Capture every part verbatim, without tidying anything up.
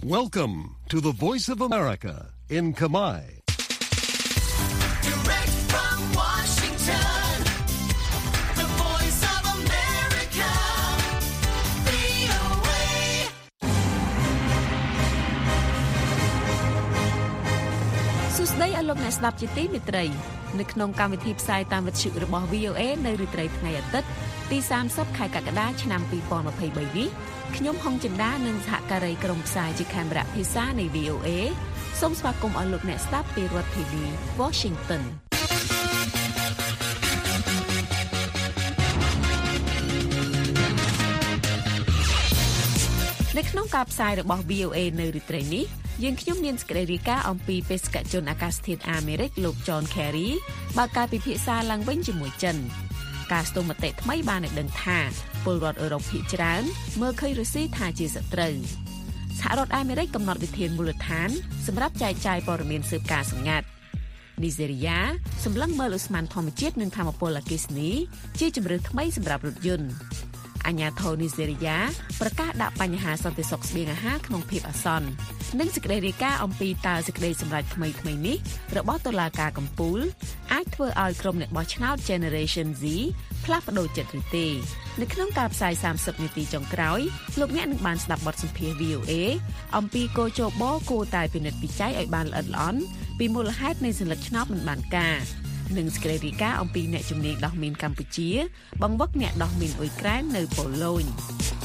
Welcome to the Voice of America in Khmer. Direct from Washington, the Voice of America, វី អូ เอ សួស្តីអស់លោកអ្នកស្ដាប់ជាទីមេត្រីនៅក្នុងកម្មវិធីផ្សាយតាមវិទ្យុរបស់ វី អូ เอ នៅរាត្រីថ្ងៃអាទិត្យទីសាមសិបខែកក្កដាឆ្នាំពីរពាន់ម្ភៃបីនេះខ្ញុំហុងចិន្តានិងសហការីក្រុមផ្សាយជាខេមរៈភាសានៃ វី អូ เอ សូមស្វាគមន៍អស់លោកអ្នកស្ដាប់ពីរដ្ឋធានី Washington នៅក្នុងការផ្សាយរបស់ វី អូ เอ នៅរាត្រីនេះយើងខ្ញុំមានសេចក្តីរាយការណ៍អំពីបេសកជនអាកាសធាតុអាមេរិកលោក John Kerry បើកការពិភាក្សាឡើងវិញជាមួយចិនការស្ទង់មតិថ្មីបានឲ្យដឹងថាពលរដ្ឋអឺរ៉ុបភាគច្រើនមើលឃើញរុស្ស៊ីថាជាសត្រូវសហរដ្ឋអាមេរិកកំណត់វិធានមូលដ្ឋានសម្រាប់ចែកចាយព័ត៌មានស៊ើបការណ៍សម្ងាត់នីហ្សេរីយ៉ាសម្លឹងមើលឧស្ម័នធម្មជាតិនិងថាមពលអគ្គិសនីជាជម្រើសថ្មីសម្រាប់រថយន្តអាជ្ញាធរនីហ្សេរីយ៉ាប្រកាសដាក់បញ្ហាសន្តិសុខស្បៀងអាហារក្នុងភាពអាសន្ននិងសេចក្តីរាយការណ៍អំពីតើសេចក្តីសម្រេចថ្មីថ្មីនេះរបស់តុលាការកំពូលអាចធ្វើឲ្យក្រុមអ្នកបោះឆ្នោត Generation Z ផ្លាស់ប្ដូរចិត្តឬទេនៅក្នុងការផ្សាយសាមសិបនាទីចុងក្រោយលោកអ្នកនឹងបានស្ដាប់បទសម្ភាសន៍ វី អូ เอ អំពីគោលចបគួរតែពិនិត្យវិจัยឲ្យបានល្អិតល្អន់ពីមូលហេតុនៃសញ្ញាឆ្នោតមិនបានការនិងសេចក្តីរាយការណ៍អំពីអ្នកជំនាញដោះមីនកម្ពុជាបង្វឹកអ្នកដោះមីនអ៊ុយក្រែននៅប៉ូឡូញ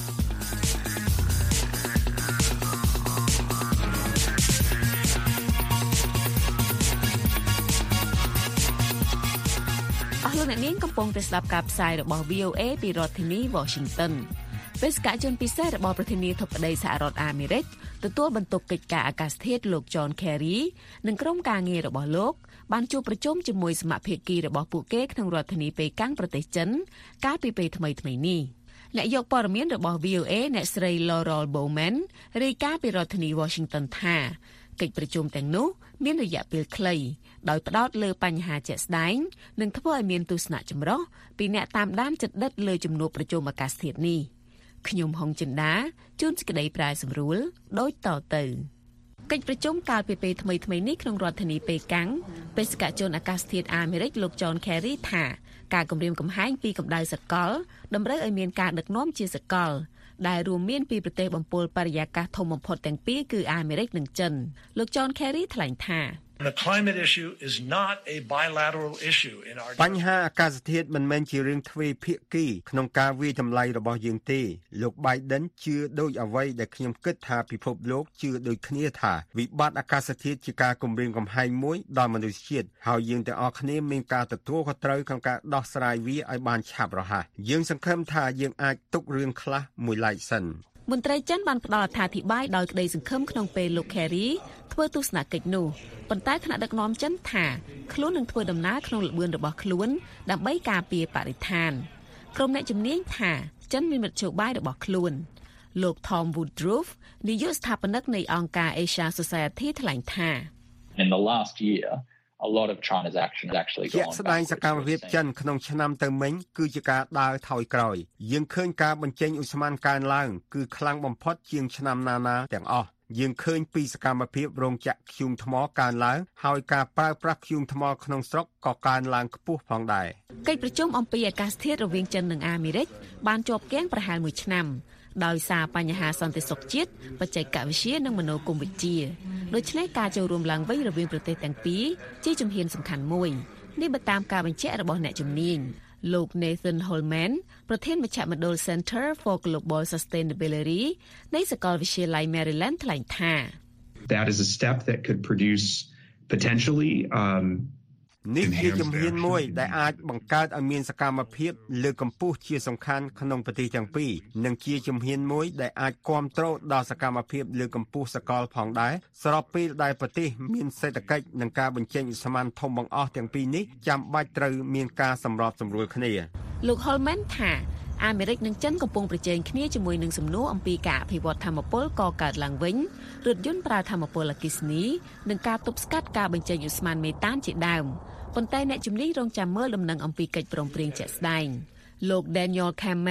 អស់លោកអ្នកនាងកំពុងតែស្ដាប់ការផ្សាយរបស់ វី អូ เอ ពីរដ្ឋធានី Washington បេសកជនពិសេសរបស់ប្រធានាធិបតីសហរដ្ឋអាមេរិកទទួលបន្ទុកកិច្ចការអាកាសធាតុលោក John Kerry និងក្រុមការងាររបស់លោកបានជួបប្រជុំជាមួយសមាភាគីរបស់ពួកគេក្នុងរដ្ឋធានីប៉េកាំងប្រទេសចិនកាលពីពេលថ្មីៗនេះអ្នកយកព័ត៌មានរបស់ វី អូ เอ អ្នកស្រី Laurel Bowman រាយការណ៍ពីរដ្ឋធានី Washington ថាកិច្ចប្រជុំទាំងនោះមានរយៈពេលខ្លីដោយផ្ដោតលើបញ្ហាជាក់ស្ដែងនិងធ្វើឲ្យមានទស្សនៈចម្រុះពីអ្នកតាមដានជិតដិតលើជំនួបប្រជុំអាកាសធាតុនេះខ្ញុំហុងចិន្តាជួនសេចក្តីប្រែសម្រួលដូចតទៅកិច្ចប្រជុំកាលពីពេលថ្មីៗនេះក្នុងរដ្ឋធានីប៉េកាំងបេសកជនអាកាសធាតុអាមេរិកលោក John Kerry ថាការគម្រាមកំហែងពីកម្ដៅសកលតម្រូវឲ្យមានការដឹកនាំជាសកលដែលរួមមានពីប្រទេសបំពល់បរិយាកាសធំបំផុតទាំងពីរគឺអាមេរិកនិងចិនលោក John Kerry ថ្លែងថា The climate issue is not a bilateral issue in our បញ្ហាអាកាសធាតុមិនមែនជារឿងទ្វេភាគីក្នុងការវាយតម្លៃរបស់យើងទេលោក Biden ជឿដូចអ្វីដែលខ្ញុំគិតថាពិភពលោកជឿដូចគ្នាថាវិបត្តិអាកាសធាតុជាការគំរាមកំហែងមួយដល់មនុស្សជាតិហើយយើងទាំងអស់គ្នាមានការទទួលខុសត្រូវក្នុងការដោះស្រាយវាឲ្យបានឆាប់រហ័សយើងសង្ឃឹមថាយើងអាចទុករឿងខ្លះមួយឡែកសិនមន្ត្រីចិនបានផ្ដល់អត្ថាធិប្បាយដោយក្តីសង្ឃឹមក្នុងពេលលោក Kerry ធ្វើទស្សនកិច្ចនោះប៉ុន្តែថ្នាក់ដឹកនាំចិនថាខ្លួននឹងធ្វើដំណើរក្នុងល្បឿនរបស់ខ្លួនដើម្បីការពារបរិស្ថានក្រុមអ្នកជំនាញថាចិនមានមធ្យោបាយរបស់ខ្លួនលោក Tom Woodruff នាយកស្ថាបនិកនៃអង្គការ Asia Society ថ្លែងថា In the last year a lot of China's action has actually gone ជាក់ស្ដែងសកម្មភាពចិនក្នុងឆ្នាំទៅមិញគឺជាការដើរថយក្រោយយើងឃើញការបញ្ចេញឧស្ម័នកើនឡើងគឺខ្លាំងបំផុតជាងឆ្នាំណាណាទាំងអស់យើងឃើញពីសកម្មភាពរោងចក្រធ្យូងថ្មកើនឡើងហើយការប្រើប្រាស់ធ្យូងថ្មក្នុងស្រុកក៏កើនឡើងខ្ពស់ផងដែរកិច្ចប្រជុំអំពីអាកាសធាតុរវាងចិននិងអាមេរិកបានជាប់គាំងប្រហែលមួយឆ្នាំដោយសារបញ្ហាសន្តិសុខជាតិបច្ចេកវិទ្យានិងមនោគមវិជ្ជាដូច្នេះការចូលរួមឡើងវិញរវាងប្រទេសទាំងពីរជាជំហានសំខាន់មួយនេះបើតាមការបញ្ជាក់របស់អ្នកជំនាញលោក Nathan Holman ប្រធានមជ្ឈមណ្ឌល Center for Global Sustainability នៃសាកលវិទ្យាល័យ Maryland ថ្លែងថា That is a step that could produce potentially um នេះជាជំហានមួយដែលអាចបង្កើតឲ្យមានសកម្មភាពលើកកម្ពស់ជាសំខាន់ក្នុងប្រទេសទាំងពីរនិងជាជំហានមួយដែលអាចគាំទ្រដល់សកម្មភាពលើកកម្ពស់សកលផងដែរស្របពេលដែលប្រទេសមានសេដ្ឋកិច្ចនិងការបញ្ចេញឧស្ម័នធំបង្អស់ទាំងពីរនេះចាំបាច់ត្រូវមានការសម្របសម្រួលគ្នាលោក Holman ថាអាមេរិកនិងចិនកំពុងប្រជែងគ្នាជាមួយនឹងសំណួរអំពីការអភិវឌ្ឍថាមពលកកើតឡើងវិញរថយន្តប្រើថាមពលអគ្គិសនីនិងការទប់ស្កាត់ការបញ្ចេញឧស្ម័នមេតានជាដើមប៉ុន្តែអ្នកជំនាញរងចាំមើលដំណឹងអំពីកិច្ចព្រមព្រៀងជាក់ស្ដែងលោក Daniel Kahneman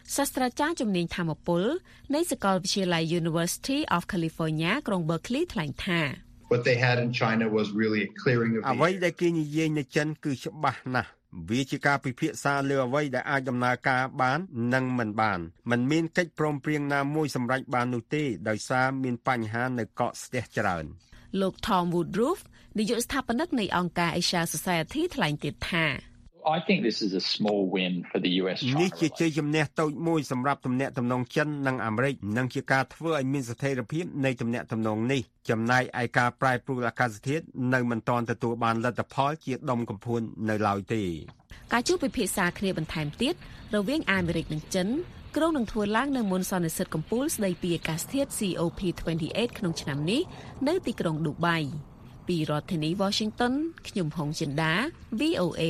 សាស្ត្រាចារ្យជំនាញធម្មពលនៃសាកលវិទ្យាល័យ University of California ក្រុង Berkeley ថ្លែងថា What they had in China was really a clearing of អ្វីដែលគេនិយាយនៅចិនគឺច្បាស់ណាស់វាជាការពិភាក្សាលើអ្វីដែលអាចដំណើរការបាននិងមិនបានมันមានកិច្ចព្រមព្រៀងណាមួយសម្រេចបាននោះទេដោយសារមានបញ្ហានៅកកស្ទះច្រើនលោក Tom Woodruff នាយកស្ថាបនិកនៃអង្គការ Asia Society ថ្លែងទៀតថា I think this is a small win for the U S China នេះជាជ័យជំនះតូចមួយសម្រាប់ទំនាក់ទំនងចិននិងអាមេរិកនិងជាការធ្វើឲ្យមានស្ថិរភាពនៃទំនាក់ទំនងនេះចំណែកឯការប្រែប្រួលអាកាសធាតុនៅមិនទាន់ទទួលបានលទ្ធផលជាដុំកំភួននៅឡើយទេការជួបពិភាក្សាគ្នាបន្ថែមទៀតរវាងអាមេរិកនិងចិនក្រុងនឹងធ្វើឡើងនៅមុនសន្និសីទកំពូលស្ដីពីអាកាសធាតុ C O P ยี่สิบแปด ក្នុងឆ្នាំនេះនៅទីក្រុងឌូបៃពីរដ្ឋធានី Washington ខ្ញុំហុងចិន្តា V O A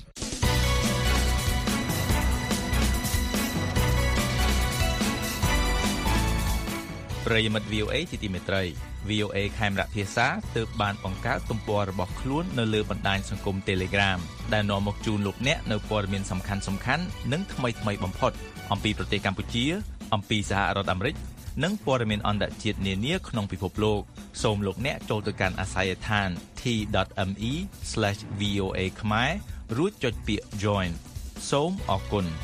ប្រិយមិត្ត V O A ជាទីមេត្រី V O A ខេមរៈភាសាទើបបានបង្កើតទំព័ររបស់ខ្លួននៅលើបណ្ដាញសង្គម Telegram ដែលនាំមកជូនលោកអ្នកនៅព័ត៌មានសំខាន់ៗនិងថ្មីៗបំផុតអំពីប្រទេសកម្ពុជាអំពីសហរដ្ឋអាមេរិកនិងព័ត៌មានអន្តរជាតិនានាក្នុងពិភពលោកសូមលោកអ្នកចូលទៅកាន់អាស័យដ្ឋាន t dot m e slash v o a ខ្មែររួចចុចពាក្យ Join សូមអរគុណ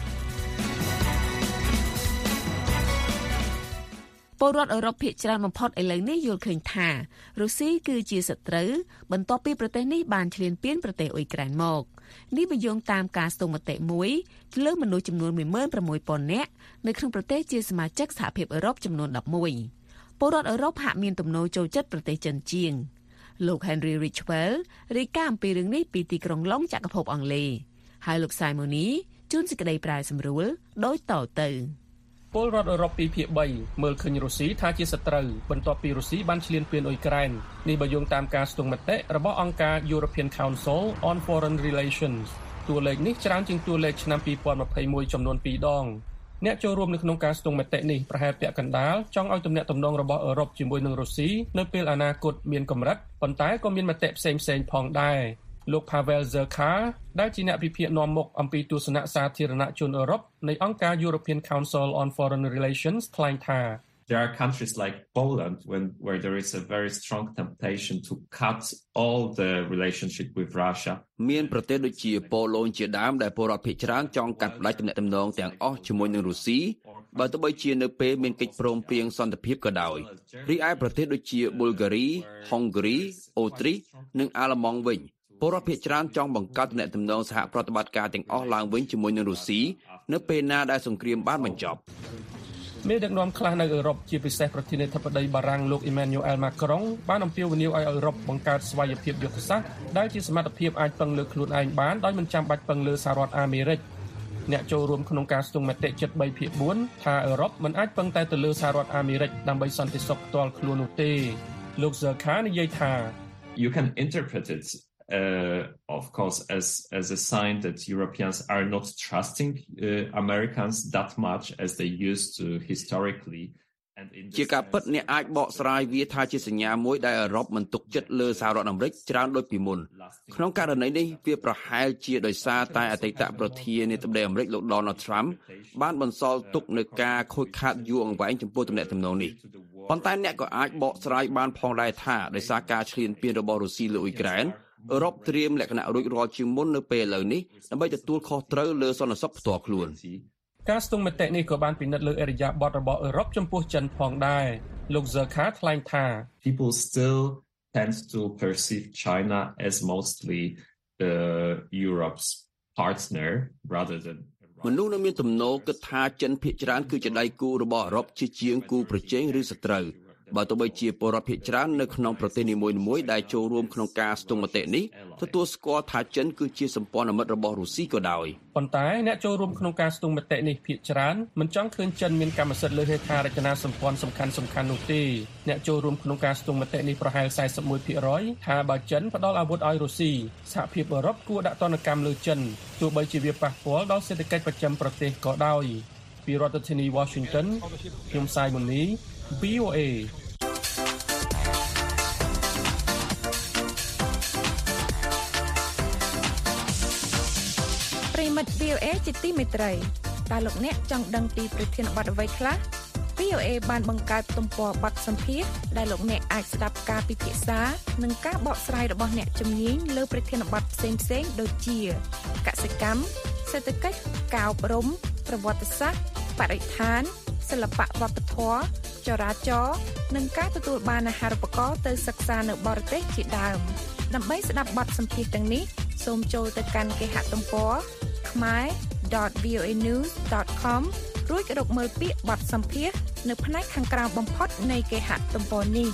ពលរដ្ឋអឺរ៉ុបភាគច្រើនបំផុតឥឡូវនេះយល់ឃើញថារុស្ស៊ីគឺជាសត្រូវបន្ទាប់ពីប្រទេសនេះបានឈ្លានពានប្រទេសអ៊ុយក្រែនមកនេះបញ្យងតាមការស្ទង់មតិមួយលើមនុស្សចំនួន một nghìn sáu trăm នាក់នៅក្នុងប្រទេសជាសមាជិកសហភាពអឺរ៉ុបចំនួន ដប់មួយ ពលរដ្ឋអឺរ៉ុបហាក់មានទំនោរចូលចិត្តប្រទេសចិនជាងលោក Henry Ridgwell រាយការណ៍អំពីរឿងនេះពីទីក្រុងឡុងចក្រភពអង់គ្លេសហើយលោក Simoni ជួនសេចក្តីប្រាយសម្រួលដោយតទៅពលរដ្ឋអឺរ៉ុបពីភាគបីមើលឃើញរុស្ស៊ីថាជាសត្រូវបន្ទាប់ពីរុស្ស៊ីបានឈ្លានពានអ៊ុយក្រែននេះបើយោងតាមការស្ទង់មតិរបស់អង្គការ European Council on Foreign Relations តួលេខនេះច្រើនជាងតួលេខឆ្នាំពីរពាន់ยี่สิบเอ็ดចំនួនពីរដងអ្នកចូលរួមនៅក្នុងការស្ទង់មតិនេះប្រហែលពាក់កណ្ដាលចង់ឲ្យទំនាក់ទំនងរបស់អឺរ៉ុបជាមួយនឹងរុស្ស៊ីនៅពេលអនាគតមានកម្រិតប៉ុន្តែក៏មានមតិផ្សេងៗផងដែរលោក Pavel Zerka ដែលជាអ្នកវិភាគនាំមុខអំពីទស្សនៈសាធារណជនអឺរ៉ុបនៃអង្គការ European Council on Foreign Relations ថ្លែងថា There are countries like Poland when, where there is a very strong temptation to cut all the relationship with Russia. មានប្រទេសដូចជាប៉ូឡូញជាដើមដែលពលរដ្ឋភាគច្រើនចង់កាត់ផ្តាច់ទំនាក់ទំនងទាំងអស់ជាមួយនឹងរុស្ស៊ីបើទោះបីជានៅពេលមានកិច្ចព្រមព្រៀងសន្តិភាពក៏ដោយរីឯប្រទេសដូចជាប៊ុលហ្គារី ហុងហ្គារី អូទ្រីសនិងអាល្លឺម៉ង់វិញពលរដ្ឋភាគច្រើនចង់បង្កើតទំនាក់ទំនងសហប្រតិបត្តិការទាំងអស់ឡើងវិញជាមួយនឹងរុស្ស៊ីនៅពេលណាដែលសង្គ្រាមបានបញ្ចប់មេដឹកនាំខ្លះនៅអឺរ៉ុបជាពិសេសប្រធានាធិបតីបារាំងលោក Emmanuel Macron បានអំពាវនាវឲ្យអឺរ៉ុបបង្កើតស្វ័យភាពយុទ្ធសាស្ត្រដែលជាសមត្ថភាពអាចពឹងលើខ្លួនឯងបានដោយមិនចាំបាច់ពឹងលើសហរដ្ឋអាមេរិកអ្នកចូលរួមក្នុងការស្ទង់មតិជិត3ភាគ4ថាអឺរ៉ុបមិនអាចពឹងតែទៅលើសហរដ្ឋអាមេរិកដើម្បីសន្តិសុខផ្ទាល់ខ្លួននោះទេលោក Zerka និយាយថា You can interpret it Uh, of course, as as a sign that Europeans are not trusting uh, Americans that much as they used to historically. ជាការពិតអ្នកអាចបកស្រាយវាថាជាសញ្ញាមួយដែលអឺរ៉ុបមិនទុកចិត្តលើសហរដ្ឋអាមេរិកច្រើនដូចពីមុនក្នុងករណីនេះវាប្រហែលជាដោយសារតែអតីតប្រធានាធិបតីអាមេរិកលោក Donald Trump បានបន្សល់ទុកនូវការខូចខាតយូរអង្វែងចំពោះទំនាក់ទំនងនេះប៉ុន្តែអ្នកក៏អាចបកស្រាយបានផងដែរថាដោយសារការឈ្លានពានរបស់រុស្ស៊ីលើអ៊ុយក្រែនអឺរ៉ុបត្រៀមលក្ខណៈរួចរាល់ជាងមុននៅពេលឥឡូវនេះដើម្បីទទួលខុសត្រូវលើសន្តិសុខផ្ទាល់ខ្លួនការស្ទង់មតិនេះក៏បានពិនិត្យលើអរិយាប័ត្ររបស់អឺរ៉ុបចំពោះចិនផងដែរលោក Zerka ថ្លែងថា People still tend to perceive China as mostly the Europe's partner rather than មនុស្សនៅមានទំនោរគិតថាចិនភាគច្រើនគឺជាដៃគូរបស់អឺរ៉ុបជាជាងគូប្រជែងឬសត្រូវបើទោះបីជាពលរដ្ឋភាគច្រើននៅក្នុងប្រទេសនីមួយៗដែលចូលរួមក្នុងការស្ទង់មតិនេះទទួលស្គាល់ថាចិនគឺជាសម្ព័ន្ធមិត្តរបស់រុស្ស៊ីក៏ដោយប៉ុន្តែអ្នកចូលរួមក្នុងការស្ទង់មតិនេះភាគច្រើនមិនចង់ឃើញចិនមានកម្មសិទ្ធិលើហេដ្ឋារចនាសម្ព័ន្ធសំខាន់ៗនោះទេអ្នកចូលរួមក្នុងការស្ទង់មតិនេះប្រហែល สี่สิบเอ็ดភាគរយ ថាបើចិនផ្ដល់អាវុធឲ្យរុស្ស៊ីសហភាពអឺរ៉ុបគួរដាក់ទណ្ឌកម្មលើចិនទោះបីជាវាប៉ះពាល់ដល់សេដ្ឋកិច្ចប្រចាំប្រទេសក៏ដោយពីរដ្ឋធានី Washington ខ្ញុំ Simoni V O A មិត្ត V O A ជាទីមេត្រីតើលោកអ្នកចង់ដឹងពីប្រធានបទអ្វីខ្លះ វី អូ เอ បានបង្កើតទំព័របទសម្ភាសន៍ដែលលោកអ្នកអាចស្ដាប់ការពិភាក្សានិងការបកស្រាយរបស់អ្នកជំនាញលើប្រធានបទផ្សេងៗដូចជាកសិកម្មសេដ្ឋកិច្ចការអប់រំប្រវត្តិសាស្ត្របរិស្ថានសិល្បៈវប្បធម៌ចរាចរណ៍និងការទទួលបានអាហារូបករណ៍ទៅសិក្សានៅបរទេសជាដើមដើម្បីស្ដាប់បទសម្ភាសន៍ទាំងនេះសូមចូលទៅកាន់គេហទំព័រ khmae dot v o a news dot com រួចរកមើលពាក្យបទសម្ភាសន៍នៅផ្នែកខាងក្រៅបំផុតនៃគេហទំព័រនេះ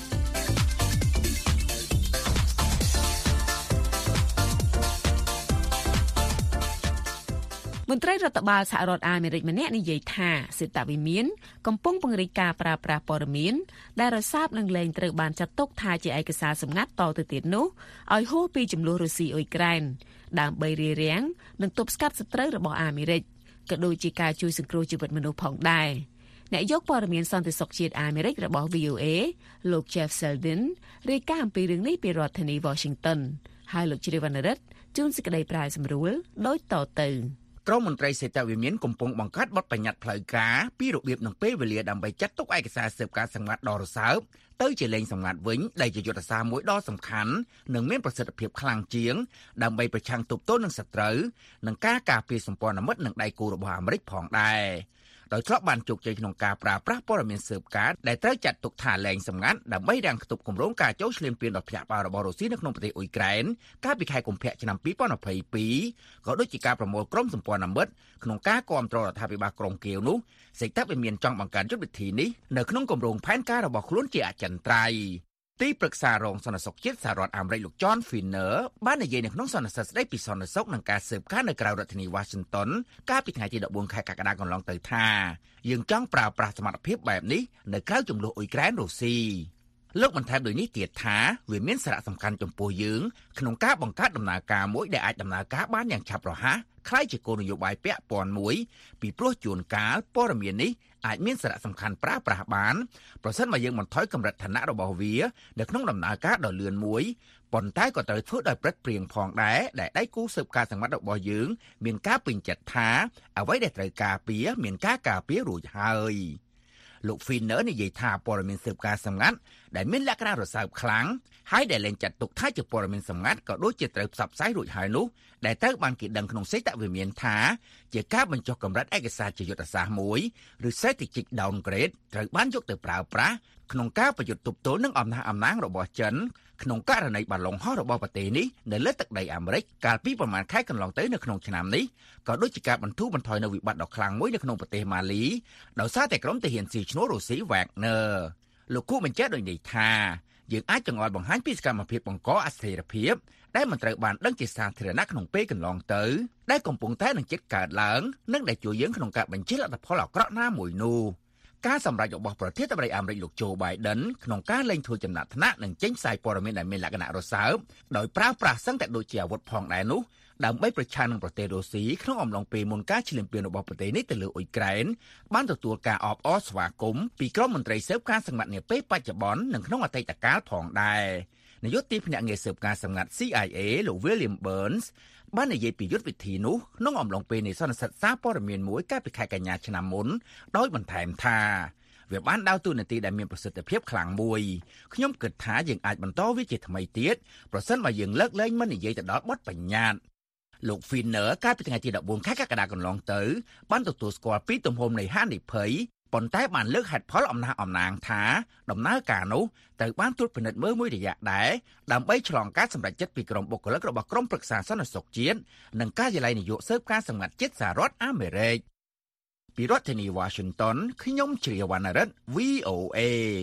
មន្ត្រីរដ្ឋបាលសហរដ្ឋអាមេរិកម្នាក់និយាយថាសេតវិមានកំពុងពង្រីកការប្រើប្រាស់ព័ត៌មានដែលរសើបនឹងលែងត្រូវបានចាត់ទុកថាជាឯកសារសម្ងាត់តទៅទៀតនោះឲ្យហួសពីចំនួនរុស្ស៊ីអ៊ុយក្រែនដើម្បីរារាំងនិងទប់ស្កាត់សត្រូវរបស់អាមេរិកក៏ដូចជាការជួយសង្គ្រោះជីវិតមនុស្សផងដែរអ្នកយកព័ត៌មានសន្តិសុខជាតិអាមេរិករបស់ វី អូ เอ លោក Jeff Seldin រាយការណ៍អំពីរឿងនេះពីរដ្ឋធានី Washington ហើយលោកជ្រាវណ្ណរិទ្ធជួនសេចក្តីប្រាយសម្រួលដូចតទៅក្រមមន្ត្រីសេតវិមានកំពុងបង្កើតបទបញ្ញត្តិផ្លូវការពីរបៀបនិងពេលវេលាដើម្បីចាត់ទុកឯកសារស៊ើបការសម្ងាត់ដ៏រសើបទៅជាលែងសម្ងាត់វិញដែលជាយុទ្ធសាស្ត្រមួយដ៏សំខាន់និងមានប្រសិទ្ធភាពខ្លាំងជាងដើម្បីប្រឆាំងទប់ទល់នឹងសត្រូវនិងការការពារសម្ព័ន្ធមិត្តនិងដៃគូរបស់អាមេរិកផងដែរដោយធ្លាប់បានជោគជ័យក្នុងការប្រើប្រាស់ព័ត៌មានស៊ើបការដែលត្រូវចាត់ទុកថាលែងសម្ងាត់ដើម្បីរាំងខ្ទប់គម្រោងការចូលឈ្លានពានដ៏ភ្ញាក់ផ្អើលរបស់រុស្ស៊ីនៅក្នុងប្រទេសអ៊ុយក្រែនកាលពីខែកុម្ភៈឆ្នាំពីរពាន់ยี่สิบสองក៏ដូចជាការប្រមូលក្រុមសម្ព័ន្ធមិត្តក្នុងការគាំទ្ររដ្ឋាភិបាលក្រុងគៀវនោះសេតវិមានចង់បង្កើតយុទ្ធវិធីនេះនៅក្នុងគម្រោងផែនការរបស់ខ្លួនជាអចិន្ត្រៃយ៍ទីប្រឹក្សារងសន្តិសុខជាតិសហរដ្ឋអាមេរិកលោក John Finner បាននិយាយនៅក្នុងសន្និសីទស្ដីពីសន្តិសុខនិងការស៊ើបការនៅក្រៅរដ្ឋធានី Washington កាលពីថ្ងៃទីដប់បួនខែកក្កដាកន្លងទៅថាយើងចង់ប្រើប្រាស់សមត្ថភាពបែបនេះនៅក្រៅជម្លោះអ៊ុយក្រែនរុស្ស៊ីលោកបន្ថែមដូចនេះទៀតថាវាមានសារៈសំខាន់ចំពោះយើងក្នុងការបង្កើតដំណើរការមួយដែលអាចដំណើរការបានយ៉ាងឆាប់រហ័សคล้ายជាគោលនយោបាយពាក់ព័ន្ធមួយពីព្រោះជួនកាលព័ត៌មាននេះអាចមានសារៈសំខាន់ប្រើប្រាស់បានប្រសិនបើយើងបន្ថយកម្រិតឋានៈរបស់វានៅក្នុងដំណើរការដ៏លឿនមួយប៉ុន្តែក៏ត្រូវធ្វើដោយប្រឹកព្រៀងផងដែរដែលដៃគូស៊ើបការសម្ងាត់របស់យើងមានការពេញចិត្តថាអ្វីដែលត្រូវការពារមានការការពាររួចហើយលោក Finner និយាយថាព័ត៌មានស៊ើបការសម្ងាត់ដែលមានលក្ខណៈរសើបខ្លាំងហើយដែលលែងចាត់ទុកថាជាព័ត៌មានសម្ងាត់ក៏ដូចជាត្រូវផ្សព្វផ្សាយរួចហើយនោះដែលត្រូវបានគេដឹងក្នុងសេតវិមានថាជាការបញ្ចុះកម្រិតឯកសារជាយុទ្ធសាស្ត្រមួយឬ strategic downgrade ត្រូវបានយកទៅប្រើប្រាស់ក្នុងការប្រយុទ្ធទប់ទល់នឹងអំណះអំណាងរបស់ចិនក្នុងករណីបាឡុងហោះរបស់ប្រទេសនេះនៅលើទឹកដីអាមេរិកកាលពីប្រមាណខែកន្លងទៅនៅក្នុងឆ្នាំនេះក៏ដូចជាការបន្ធូរបន្ថយនៅវិបត្តិដ៏ខ្លាំងមួយនៅក្នុងប្រទេសម៉ាលីដោយសារតែក្រុមទាហានស៊ីឈ្នួលរុស្ស៊ី Wagner លោកគូបញ្ជាក់ដូចនេះថាយើងអាចចង្អុលបង្ហាញពីសកម្មភាពបង្កអស្ថិរភាពដែលមិនត្រូវបានដឹងជាសាធារណៈក្នុងពេលកន្លងទៅដែលកំពុងតែនឹងជិតកើតឡើងនិងដែលជួយយើងក្នុងការបញ្ជាលទ្ធផលអាក្រក់ណាមួយនោះការសម្រេចរបស់ប្រធានាធិបតីអាមេរិកលោក Joe Biden ក្នុងការលែងធ្វើចំណាត់ថ្នាក់និងចេញផ្សាយព័ត៌មានដែលមានលក្ខណៈរសើបដោយប្រើប្រាស់សឹងតែដូចជាអាវុធផងដែរនោះដើម្បីប្រឆាំងនឹងប្រទេសរុស្ស៊ីក្នុងអំឡុងពេលមុនការឈ្លានពានរបស់ប្រទេសនេះទៅលើអ៊ុយក្រែនបានទទួលការអបអរស្វាគមន៍ពីក្រុមមន្ត្រីស៊ើបការសម្ងាត់នាពេលបច្ចុប្បន្ននិងក្នុងអតីតកាលផងដែរនាយកទីភ្នាក់ងារស៊ើបការសម្ងាត់ C I A លោក William Burns បាននិយាយពីយុទ្ធវិធីនោះក្នុងអំឡុងពេលនៃសន្និសីទសារព័ត៌មានមួយកាលពីខែកញ្ញាឆ្នាំមុនដោយបន្ថែមថាវាបានដើរតួនាទីដែលមានប្រសិទ្ធភាពខ្លាំងមួយខ្ញុំគិតថាយើងអាចបន្តវាជាថ្មីទៀតប្រសិនបើយើងលើកលែងមិននិយាយទៅដល់បទបញ្ញត្តិលោក Finner កាលពីថ្ងៃទីដប់បួនខែកក្កដាកន្លងទៅបានទទួលស្គាល់ពីទំហំនៃហានិភ័យប៉ុន្តែបានលើកហេតុផលអំណះអំណាងថាដំណើរការនោះត្រូវបានត្រួតពិនិត្យមើលមួយរយៈដែរដើម្បីឆ្លងកាត់សម្រេចចិត្តពីក្រុមបុគ្គលិករបស់ក្រុមប្រឹក្សាសន្តិសុខជាតិនិងការិយាល័យនាយកស៊ើបការសម្ងាត់ជាតិសហរដ្ឋអាមេរិកពីរដ្ឋធានី Washington ខ្ញុំជ្រាវណ្ណរិទ្ធ V O A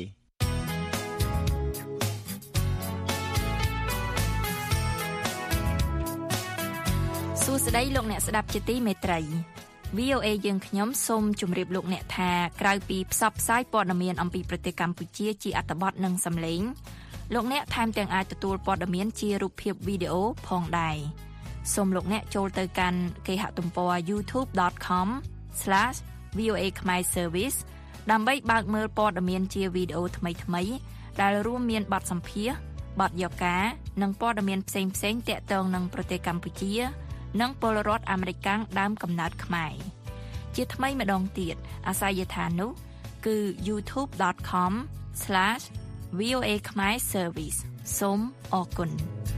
សួស្តីលោកអ្នកស្ដាប់ជាទីមេត្រី វី អូ เอ យើងខ្ញុំសូមជម្រាបលោកអ្នកថាក្រៅពីផ្សព្វផ្សាយព័ត៌មានអំពីប្រទេសកម្ពុជាជាអត្ថបទនិងសំឡេងលោកអ្នកថែមទាំងអាចទទួលព័ត៌មានជារូបភាពវីដេអូផងដែរសូមលោកអ្នកចូលទៅកាន់គេហទំព័រ youtube dot com slash v o a khmer service ដើម្បីបើកមើលព័ត៌មានជាវីដេអូថ្មីៗដែលរួមមានបទសម្ភាសន៍បទយកការនិងព័ត៌មានផ្សេងៗទាក់ទងនឹងប្រទេសកម្ពុជានិងពលរដ្ឋអាមេរិកដើមកំណើតខ្មែរជាថ្មីម្ដងទៀតអាសយដ្ឋាននោះគឺ ยูทูบ ដอท คอม ស្លាช វី អូ เอ Khmer Service សូមអរគុណ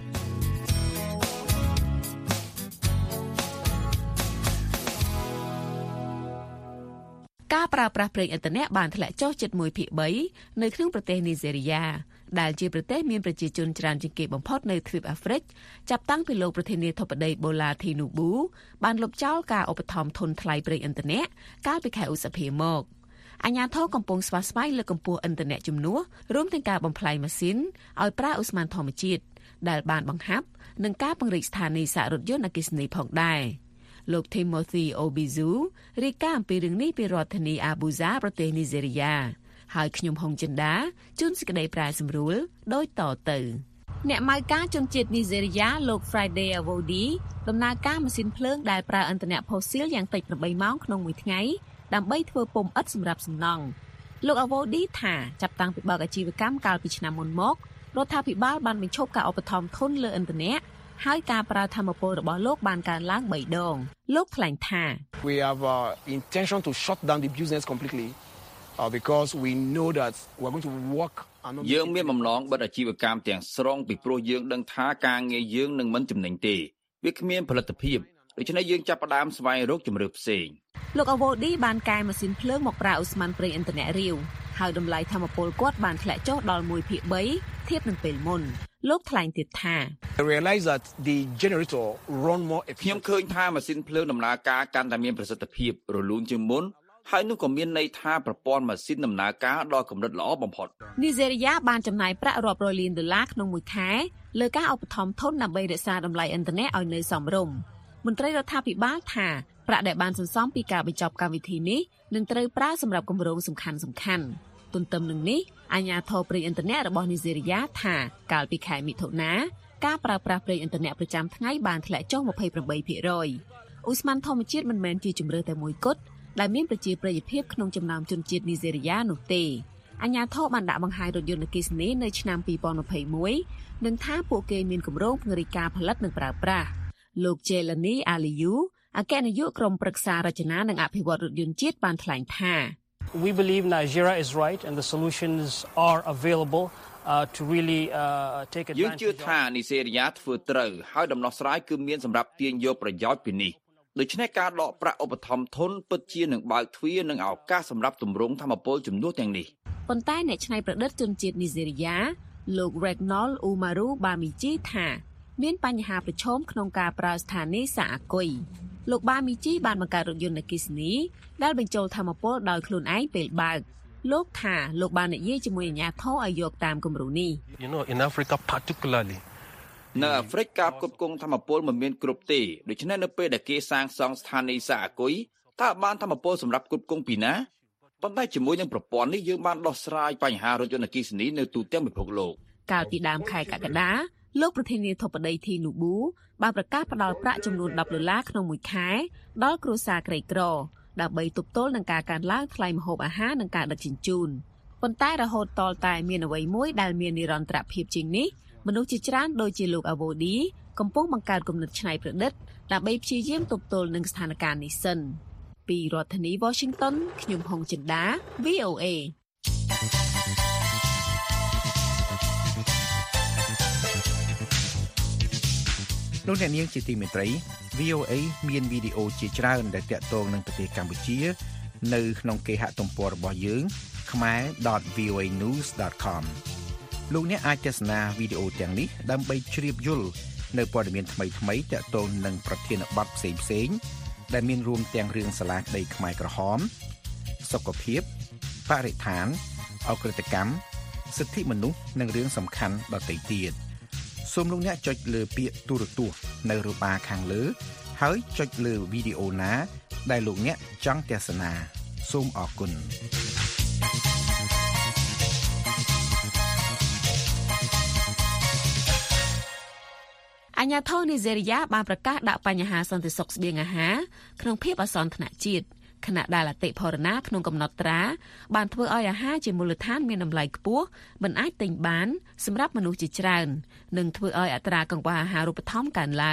ការប្រើប្រាស់ប្រេងឥន្ធនៈបានធ្លាក់ចុះជិត មួយភាគបី នៅក្នុងប្រទេសនីហ្សេរីយ៉ាដែលជាប្រទេសមានប្រជាជនច្រើនជាងគេបំផុតនៅទ្វីបអាហ្វ្រិកចាប់តាំងពីលោកប្រធានាធិបតីបូឡាធីនូប៊ូបានលុបចោលការឧបត្ថម្ភធនថ្លៃប្រេងឥន្ធនៈកាលពីខែឧសភាមកអាជ្ញាធរកំពុងស្វាស្វែងលើកកម្ពស់ឥន្ធនៈជំនួសរួមទាំងការបំផ្លាញម៉ាស៊ីនឲ្យប្រើឧស្ម័នធម្មជាតិដែលបានបង្ហាប់នឹងការពង្រីកស្ថានីយ៍សាករថយន្តអគ្គិសនីផងដែរលោក Timothy Obizu រាយការណ៍អំពីរឿងនេះពីរដ្ឋធានី Abuja ប្រទេសនីហ្សេរីយ៉ាហើយខ្ញុំហុងចិន្តាជួនសេចក្តីប្រាយសម្រួលដូចតទៅអ្នកម៉ៅការជនជាតិនីហ្សេរីយ៉ាលោក Friday Awodi ដំណើរការម៉ាស៊ីនភ្លើងដែលប្រើឥន្ធនៈផូស៊ីលយ៉ាងតិចប្រាំបីម៉ោងក្នុងមួយថ្ងៃដើម្បីធ្វើពុម្ពឥដ្ឋសម្រាប់សំណង់លោក Awodi ថាចាប់តាំងពីបើកអាជីវកម្មកាលពីឆ្នាំមុនមករដ្ឋាភិបាលបានបញ្ឈប់ការឧបត្ថម្ភធនលើឥន្ធនៈហើយការប្រើធម្មពលរបស់លោកបានកើនឡើងបីដងលោកថ្លែងថា We have uh, intention to shut down the business completely uh, because we know that we are going to work យើងមានបំណងបិទអាជីវកម្មទាំងស្រុងពីព្រោះយើងដឹងថាការងារយើងនឹងមិនចំណេញទេវាគ្មានផលិតភាពដូច្នេះយើងចាប់ផ្ដើមស្វែងរកជំរឿនផ្សេងលោក Awodi បានកែម៉ាស៊ីនភ្លើងមកប្រើឧស្ម័នប្រេងឥន្ធនៈរាវហើយតម្លៃធម្មពលគាត់បានធ្លាក់ចុះដល់ មួយភាគបី ធៀបនឹងពេលមុនលោកថ្លែងទៀតថា I realize that the generator run more ខ្ញុំឃើញថាម៉ាស៊ីនភ្លើងដំណើរការកាន់តែមានប្រសិទ្ធភាពរលូនជាងមុនហើយនោះក៏មានន័យថាប្រព័ន្ធម៉ាស៊ីនដំណើរការដល់កម្រិតល្អបំផុតនីហ្សេរីយ៉ាបានចំណាយប្រាក់រាប់រយលានដុល្លារក្នុងមួយខែលើការឧបត្ថម្ភធនដើម្បីរក្សាតម្លៃឥន្ធនៈឲ្យនៅសមរម្យមន្ត្រីរដ្ឋាភិបាលថាប្រាក់ដែលបានសន្សំពីការបញ្ចប់កម្មវិធីនេះនឹងត្រូវប្រើសម្រាប់គម្រោងសំខាន់សំខាន់ទន្ទឹមនឹងនេះអាជ្ញាធរប្រេងឥន្ធនៈរបស់នីហ្សេរីយ៉ាថាកាលពីខែមិថុនាការប្រើប្រាស់ប្រេងឥន្ធនៈប្រចាំថ្ងៃបានធ្លាក់ចុះ ម្ភៃប្រាំបីភាគរយ ឧស្ម័នធម្មជាតិមិនមែនជាជម្រើសតែមួយគត់ដែលមានប្រជាប្រិយភាពក្នុងចំណោមជនជាតិនីហ្សេរីយ៉ានោះទេអាជ្ញាធរបានដាក់បង្ហាញរថយន្តអគ្គិសនីនៅឆ្នាំពីរពាន់ម្ភៃមួយ និងថាពួកគេមានគម្រោងពង្រីកការផលិតនិងប្រើប្រាស់លោក Jelani Aliyu អគ្គនាយកក្រុមប្រឹក្សារចនានិងអភិវឌ្ឍរថយន្តជាតិបានថ្លែងថា We believe Nigeria is right and the solutions are available uh, to really uh, take advantage យើងជឿថានីហ្សេរីយ៉ាធ្វើត្រូវហើយដំណោះស្រាយគឺមានសម្រាប់ទាញយកប្រយោជន៍ពីនេះដូច្នេះការដកប្រាក់ឧបត្ថម្ភធនពិតជានឹងបើកទ្វារនិងឱកាសសម្រាប់ទម្រង់ធម្មពលជំនួសទាំងនេះប៉ុន្តែអ្នកច្នៃប្រឌិតជនជាតិនីហ្សេរីយ៉ាលោក Regnol Umaru Bamiji ថាមានបញ្ហាប្រឈមក្នុងការប្រើស្ថានីយ៍សាអាគុយលោកបាមីជីបានបង្កើតរថយន្តអគ្គិសនីដែលបញ្ចូលធម្មពលដោយខ្លួនឯងពេលបើកលោកថាលោកបាននិយាយជាមួយអាជ្ញាធរឲ្យយកតាមគំរូនេះ You know in Africa particularly នៅអាហ្វ្រិកការផ្គត់ផ្គង់ធម្មពលមិនមានគ្រប់ទេដូច្នេះនៅពេលដែលគេសាងសង់ស្ថានីយ៍សាអាគុយតើបានធម្មពលសម្រាប់ផ្គត់ផ្គង់ពីណាប៉ុន្តែជាមួយនឹងប្រព័ន្ធនេះយើងបានដោះស្រាយបញ្ហារថយន្តអគ្គិសនីនៅទូទាំងពិភពលោកកាលពីដើមខែកក្កដាលោកប្រធានាធិបតីធីនូប៊ូបានប្រកាសផ្តល់ប្រាក់ចំនួនដប់ដុល្លារក្នុងមួយខែដល់គ្រួសារក្រីក្រដើម្បីទប់ទល់នឹងការកើនឡើងថ្លៃម្ហូបអាហារនិងការដឹកជញ្ជូនប៉ុន្តែរហូតតតែមានអ្វីមួយដែលមាននិរន្តរភាពជាងនេះមនុស្សជាច្រើនដូចជាលោក Awodi កំពុងបង្កើតគំនិតច្នៃប្រឌិតដើម្បីព្យាយាមទប់ទល់នឹងស្ថានភាពនេះសិនពីរដ្ឋធានី Washington ខ្ញុំហុងចិន្តា វី អូ អេលោកអ្នកនាងជាទីមេត្រី វី អូ អេ មានវីដេអូជាច្រើនដែលទាក់ទងនឹងប្រទេសកម្ពុជានៅក្នុងគេហទំព័ររបស់យើង khmer dot v o a news dot com លោកអ្នកអាចទស្សនាវីដេអូទាំងនេះដើម្បីជ្រាបយល់នៅព័ត៌មានថ្មីៗទាក់ទងនឹងប្រធានបទផ្សេងៗដែលមានរួមទាំងរឿងសាលាក្តីខ្មែរក្រហមសុខភាពបរិស្ថានអក្រិតកម្មសិទ្ធិមនុស្សនិងរឿងសំខាន់ដទៃទៀតសូមលោកអ្នកចុចលើពាក្យទូរទស្សន៍នៅរបារខាងលើហើយចុចលើវីដេអូណាដែលលោកអ្នកចង់ទស្សនាសូមអរគុណអាជ្ញាធរនីហ្សេរីយ៉ាបានប្រកាសដាក់បញ្ហាសន្តិសុខស្បៀងអាហារក្នុងភាពអាសន្នថ្នាក់ជាតិខណៈដែលអតិផរណាក្នុងកំណត់ត្រាបានធ្វើឲ្យអាហារជាមូលដ្ឋានមានតម្លៃខ្ពស់មិនអាចទិញបានសម្រាប់មនុស្សជាច្រើននិងធ្វើឲ្យអត្រាកង្វះអាហារូបត្ថម្ភកើនឡើង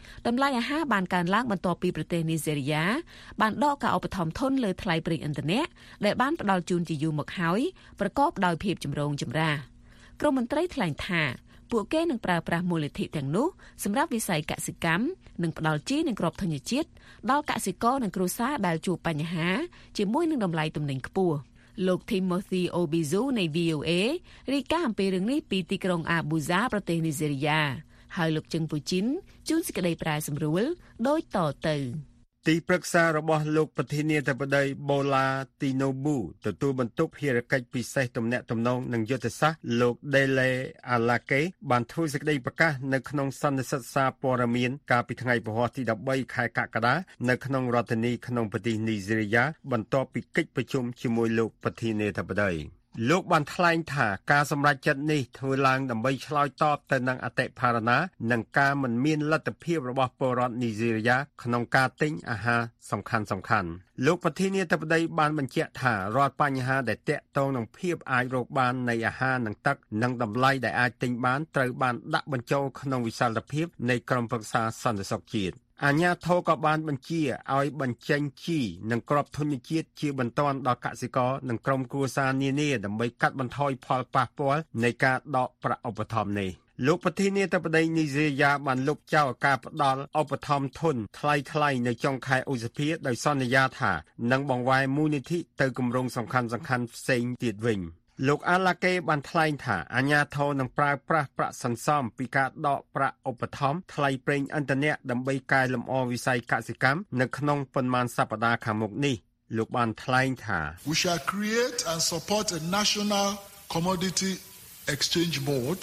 តម្លៃអាហារបានកើនឡើងបន្ទាប់ពីប្រទេសនីហ្សេរីយ៉ាបានដកការឧបត្ថម្ភធនលើថ្លៃប្រេងឥន្ធនៈដែលបានផ្ដល់ជូនជាយូរមកហើយប្រកបដោយភាពចម្រូងចម្រាសក្រមមន្ត្រីថ្លែងថាពួកគេនឹងប្រើប្រាស់មូលនិធិទាំងនោះសម្រាប់វិស័យកសិកម្មនិងផ្ដល់ជីនិងគ្រាប់ធញ្ញជាតិដល់កសិករនិងគ្រួសារដែលជួបបញ្ហាជាមួយនឹងតម្លៃទំនិញខ្ពស់លោក Timothy Obizu នៃ វី អូ เอ រាយការណ៍អំពីរឿងនេះពីទីក្រុង Abuja ប្រទេសនីហ្សេរីយ៉ាហើយលោកជឹងពូជីនជួនសេចក្តីប្រែសម្រួលដូចតទៅទីប្រឹក្សារបស់លោកប្រធានាធិបតីបូឡាទីណូប៊ូទទួលបន្ទុកភារកិច្ចពិសេសទំនាក់ទំនងនិងយុទ្ធសាស្ត្រលោកដេលេអាឡាកេបានធ្វើសេចក្តីប្រកាសនៅក្នុងសន្និសីទសារព័ត៌មានកាលពីថ្ងៃពហុទីដប់បីខែកក្កដានៅក្នុងរដ្ឋធានីក្នុងប្រទេសនីហ្សេរីយ៉ាបន្ទាប់ពីកិច្ចប្រជុំជាមួយលោកប្រធានាធិបតីលោកបានថ្លែងថាការសម្រេចចិត្តនេះធ្វើឡើងដើម្បីឆ្លើយតបទៅនឹងអតិផរណានិងការមិនមានលទ្ធភាពរបស់ពលរដ្ឋនីហ្សេរីយ៉ាក្នុងការទិញអាហារសំខាន់សំខាន់លោកប្រធានាធិបតីបានបញ្ជាក់ថារាល់បញ្ហាដែលទាក់ទងនឹងភាពអាចរកបាននៃអាហារនិងទឹកនិងតម្លៃដែលអាចទិញបានត្រូវបានដាក់បញ្ចូលក្នុងវិសាលភាពនៃក្រុមប្រឹក្សាសន្តិសុខជាតិអាជ្ញាធរក៏បានបញ្ជាឲ្យបញ្ចេញជីនិងគ្រាប់ធញ្ញជាតិជាបន្ទាន់ដល់កសិករនិងក្រុមគ្រួសារនានាដើម្បីកាត់បន្ថយផលប៉ះពាល់នៃការដកប្រាក់ឧបត្ថម្ភនេះលោកប្រធានាធិបតីនីហ្សេរីយ៉ាបានលុបចោលការផ្ដល់ឧបត្ថម្ភធនថ្លៃៗនៅចុងខែឧសភាដោយសន្យាថានឹងបង្វែរមូលនិធិទៅគម្រោងសំខាន់ៗផ្សេងទៀតវិញលោកអាឡាកេបានថ្លែងថាអាជ្ញាធរនឹងប្រើប្រាស់ប្រាក់សន្សំពីការដកប្រាក់ឧបត្ថម្ភថ្លៃប្រេងឥន្ធនៈដើម្បីកែលម្អវិស័យកសិកម្មនៅក្នុងប៉ុន្មានសប្តាហ៍ខាងមុខនេះលោកបានថ្លែងថា We shall create and support a national commodity exchange board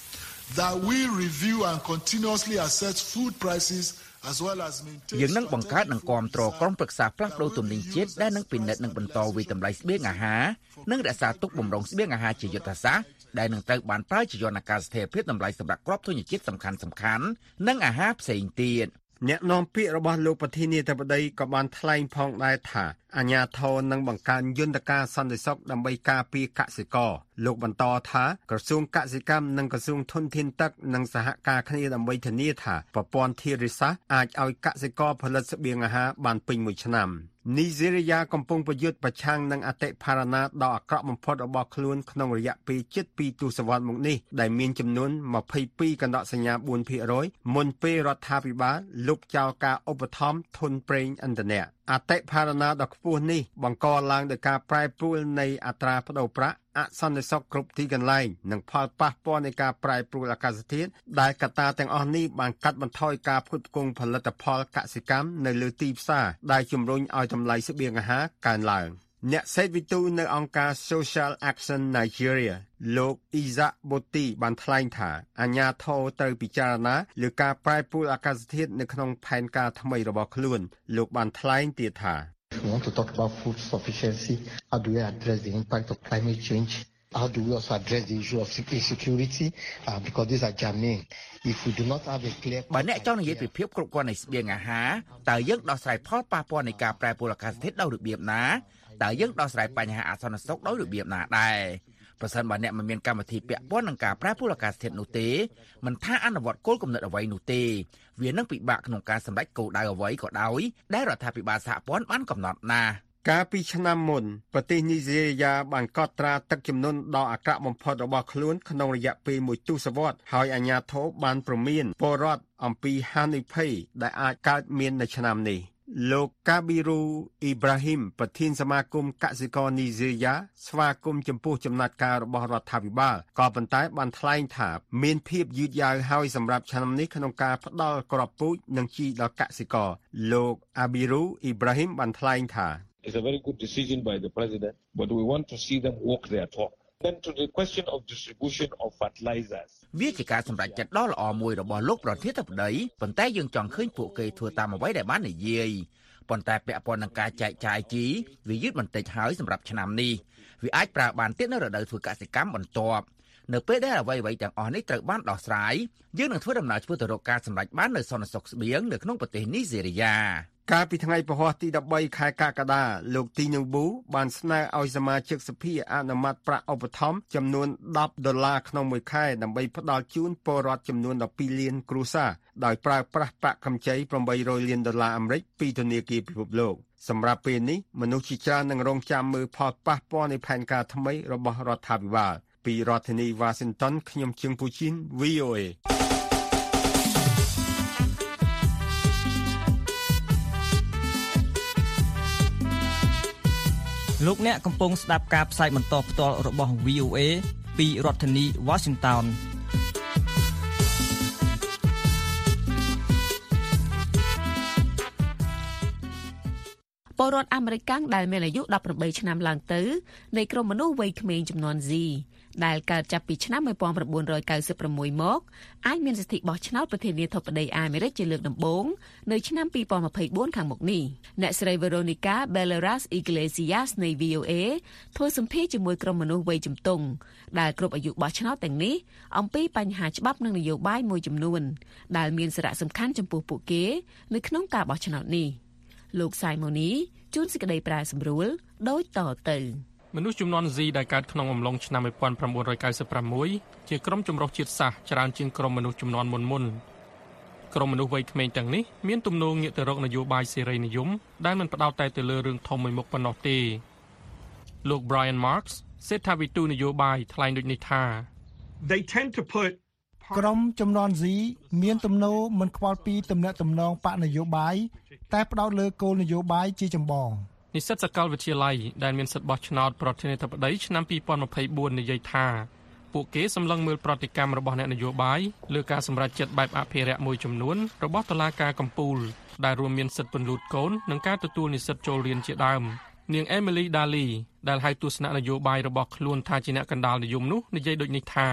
that will review and continuously assess food prices យើងនឹងបង្កើតនិងគាំទ្រក្រុមប្រឹក្សាផ្លាស់ប្តូរទំនិញជាតិដែលនឹងពិនិត្យនិងបន្តវិតម្លៃស្បៀងអាហារនិងរក្សាទុកបម្រុងស្បៀងអាហារជាយុទ្ធសាស្ត្រដែលនឹងត្រូវបានប្រើជាយន្តការស្ថិរភាពតម្លៃសម្រាប់គ្រាប់ធញ្ញជាតិសំខាន់សំខាន់និងអាហារផ្សេងទៀតអ្នកនាំពាក្យរបស់លោកប្រធានាធិបតីក៏បានថ្លែងផងដែរថាអាជ្ញាធរនឹងបង្កើនយន្តការសន្តិសុខដើម្បីការពារកសិករលោកបន្តថាក្រសួងកសិកម្មនិងក្រសួងធនធានទឹកនឹងសហការគ្នាដើម្បីធានាថាប្រព័ន្ធធារាសាស្ត្រអាចឲ្យកសិករផលិតស្បៀងអាហារបានពេញមួយឆ្នាំនីហ្សេរីយ៉ាកំពុងប្រយុទ្ធប្រឆាំងនឹងអតិផរណាដ៏អាក្រក់បំផុតរបស់ខ្លួនក្នុងរយៈពេលជិតពីរទសវត្សរ៍មកនេះដែលមានចំនួនម្ភៃពីរកណ្ដកសញ្ញាបួនភាគរយមុនពេលរដ្ឋាភិបាលលុបចោលការឧបត្ថម្ភធនប្រេងឥន្ធនៈអតិផរណាដ៏ខ្ពស់នេះបង្កឡើងដោយការប្រែប្រួលនៃអត្រាប្តូរប្រាក់អសន្តិសុខគ្រប់ទីកន្លែងនិងផលប៉ះពាល់នៃការប្រែប្រួលអាកាសធាតុដែលកត្តាទាំងអស់នេះបានកាត់បន្ថយការផ្គត់ផ្គង់ផលិតផលកសិកម្មនៅលើទីផ្សារដែលជំរុញឲ្យតម្លៃស្បៀងអាហារកើនឡើងអ្នកសេដ្ឋវិទូនៅអង្គការ Social Action Nigeria លោក Isaac Botti បានថ្លែងថាអាជ្ញាធរត្រូវពិចារណាលើការប្រែប្រួលអាកាសធាតុនៅក្នុងផែនការថ្មីរបស់ខ្លួនលោកបានថ្លែងទៀតថា We want to talk about food sufficiency. How do we address the impact of climate change? How do we also address the issue of insecurity? Uh, because these are germane. If we do not have a clear បើអ្នកចង់និយាយពីភាពគ្រប់គ្រាន់នៃស្បៀងអាហារតើយើងដោះស្រាយផលប៉ះពាល់នៃការប្រែប្រួលអាកាសធាតុដោយរបៀបណាតើយើងដោះស្រាយបញ្ហាអសន្តិសុខដោយរបៀបណាដែរប្រសិនបើអ្នកមិនមានកម្មវិធីពាក់ព័ន្ធនឹងការប្រែប្រួលអាកាសធាតុនោះទេមិនថាអនុវត្តគោលគំនិតអ្វីនោះទេវានឹងពិបាកក្នុងការសម្រេចគោលដៅអ្វីក៏ដោយដែលរដ្ឋាភិបាលសហព័ន្ធបានកំណត់ណាកាលពីឆ្នាំមុនប្រទេសនីហ្សេរីយ៉ាបានកត់ត្រាទឹកជំនន់ដ៏អាក្រក់បំផុតរបស់ខ្លួនក្នុងរយៈពេលមួយទសវត្សរ៍ហើយអាជ្ញាធរបានព្រមានពលរដ្ឋអំពីហានិភ័យដែលអាចកើតមាននៅឆ្នាំនេះលោកកាប៊ីរូអ៊ីប្រាហ៊ីមប្រធានសមាគមកសិករនីហ្សេរីយ៉ាស្វាគមន៍ចំពោះចំណាត់ការរបស់រដ្ឋាភិបាលក៏ប៉ុន្តែបានថ្លែងថាមានភាពយឺតយ៉ាវហើយសម្រាប់ឆ្នាំនេះក្នុងការផ្ដល់គ្រាប់ពូជនិងជីដល់កសិករលោកអាប៊ីរូអ៊ីប្រាហ៊ីមបានថ្លែងថា It's a very good decision by the president, but we want to see them walk their talk. Then to the question of distribution of fertilizers. វាជាការសម្រេចចិត្តដ៏ល្អមួយរបស់លោកប្រធានាធិបតីប៉ុន្តែយើងចង់ឃើញពួកគេធ្វើតាមអ្វីដែលបាននិយាយប៉ុន្តែពាក់ព័ន្ធនឹងការចែកចាយជីវាយឺតបន្តិចហើយសម្រាប់ឆ្នាំនេះវាអាចប្រើបានទៀតនៅរដូវធ្វើកសិកម្មបន្ទាប់នៅពេលដែលអ្វីៗទាំងអស់នេះត្រូវបានដោះស្រាយយើងនឹងធ្វើដំណើរឆ្ពោះទៅរកការសម្រេចបាននូវសន្តិសុខស្បៀងនៅក្នុងប្រទេសនីហ្សេរីយ៉ាកាលពីថ្ងៃពហុទីដប់បីខែកក្កដាលោកទីនូប៊ូបានស្នើឲ្យសមាជិកសភាអនុម័តប្រាក់ឧបត្ថម្ភចំនួនដប់ដុល្លារក្នុងមួយខែដើម្បីផ្ដល់ជូនពលរដ្ឋចំនួនដប់ពីរលានគ្រួសារដោយប្រើប្រាស់ប្រាក់កម្ចីប្រាំបីរយលានដុល្លារអាមេរិកពីធនាគារពិភពលោកសម្រាប់ពេលនេះមនុស្សជាច្រើននឹងរងចាំមើលផលប៉ះពាល់នៃផែនការថ្មីរបស់រដ្ឋាភិបាលពីរដ្ឋធានី Washington ខ្ញុំជឹងពូជីន V O A លោកអ្នកកំពុងស្ដាប់ការផ្សាយបន្តផ្ទាល់របស់ V O A ពីរដ្ឋធានី Washington ពលរដ្ឋអាមេរិកដែលមានអាយុដប់ប្រាំបីឆ្នាំឡើងទៅនៃក្រុមមនុស្សវ័យក្មេងចំនួន Z ដែលកើតចាប់ពីឆ្នាំmột nghìn chín trăm chín mươi sáuមកអាចមានសិទ្ធិបោះឆ្នោតប្រធានាធិបតីអាមេរិកជាលើកដំបូងនៅឆ្នាំtwo thousand twenty-fourខាងមុខនេះអ្នកស្រី Veronica Balderas Iglesias នៃ V O A ធ្វើសម្ភាសន៍ជាមួយក្រុមមនុស្សវ័យជំទង់ដែលគ្រប់អាយុបោះឆ្នោតទាំងនេះអំពីបញ្ហាច្បាប់និងនយោបាយមួយចំនួនដែលមានសារៈសំខាន់ចំពោះពួកគេនៅក្នុងការបោះឆ្នោតនេះលោក Simoni ជួនសេចក្តីប្រាសម្រួលដូចតទៅមនុស្សចំនួន Z ដែលកើតក្នុងអំឡុងឆ្នាំone thousand nine hundred ninety-sixជាក្រុមចម្រុះជាតិសាសន៍ច្រើនជាងក្រុមមនុស្សចំនួនមុនមុនក្រុមមនុស្សវ័យក្មេងទាំងនេះមានទំនោរងាកទៅរកនយោបាយសេរីនិយមដែលមិនផ្ដោតតែទៅលើរឿងធំមួយមុខប៉ុណ្ណោះទេលោក Brian Marks សេដ្ឋវិទូនយោបាយថ្លែងដូចនេះថា They tend to put ក្រុមចំនួន Z មានទំនោរមិនខ្វល់ពីទំនាក់ទំនងបកនយោបាយតែផ្ដោតលើគោលនយោបាយជាចម្បងនិស្សិតសាកលវិទ្យាល័យដែលមានសិទ្ធិបោះឆ្នោតប្រធានាធិបតីឆ្នាំtwo thousand twenty-fourនិយាយថាពួកគេសម្លឹងមើលប្រតិកម្មរបស់អ្នកនយោបាយលើការសម្រេចចិត្តបែបអភិរក្សមួយចំនួនរបស់តុលាការកំពូលដែលរួមមានសិទ្ធិពន្លូតកូននិងការទទួលនិស្សិតចូលរៀនជាដើមនាង Emily Daly ដែលហៅទស្សនៈនយោបាយរបស់ខ្លួនថាជាអ្នកកណ្ដាលនិយមនោះនិយាយដូចនេះថា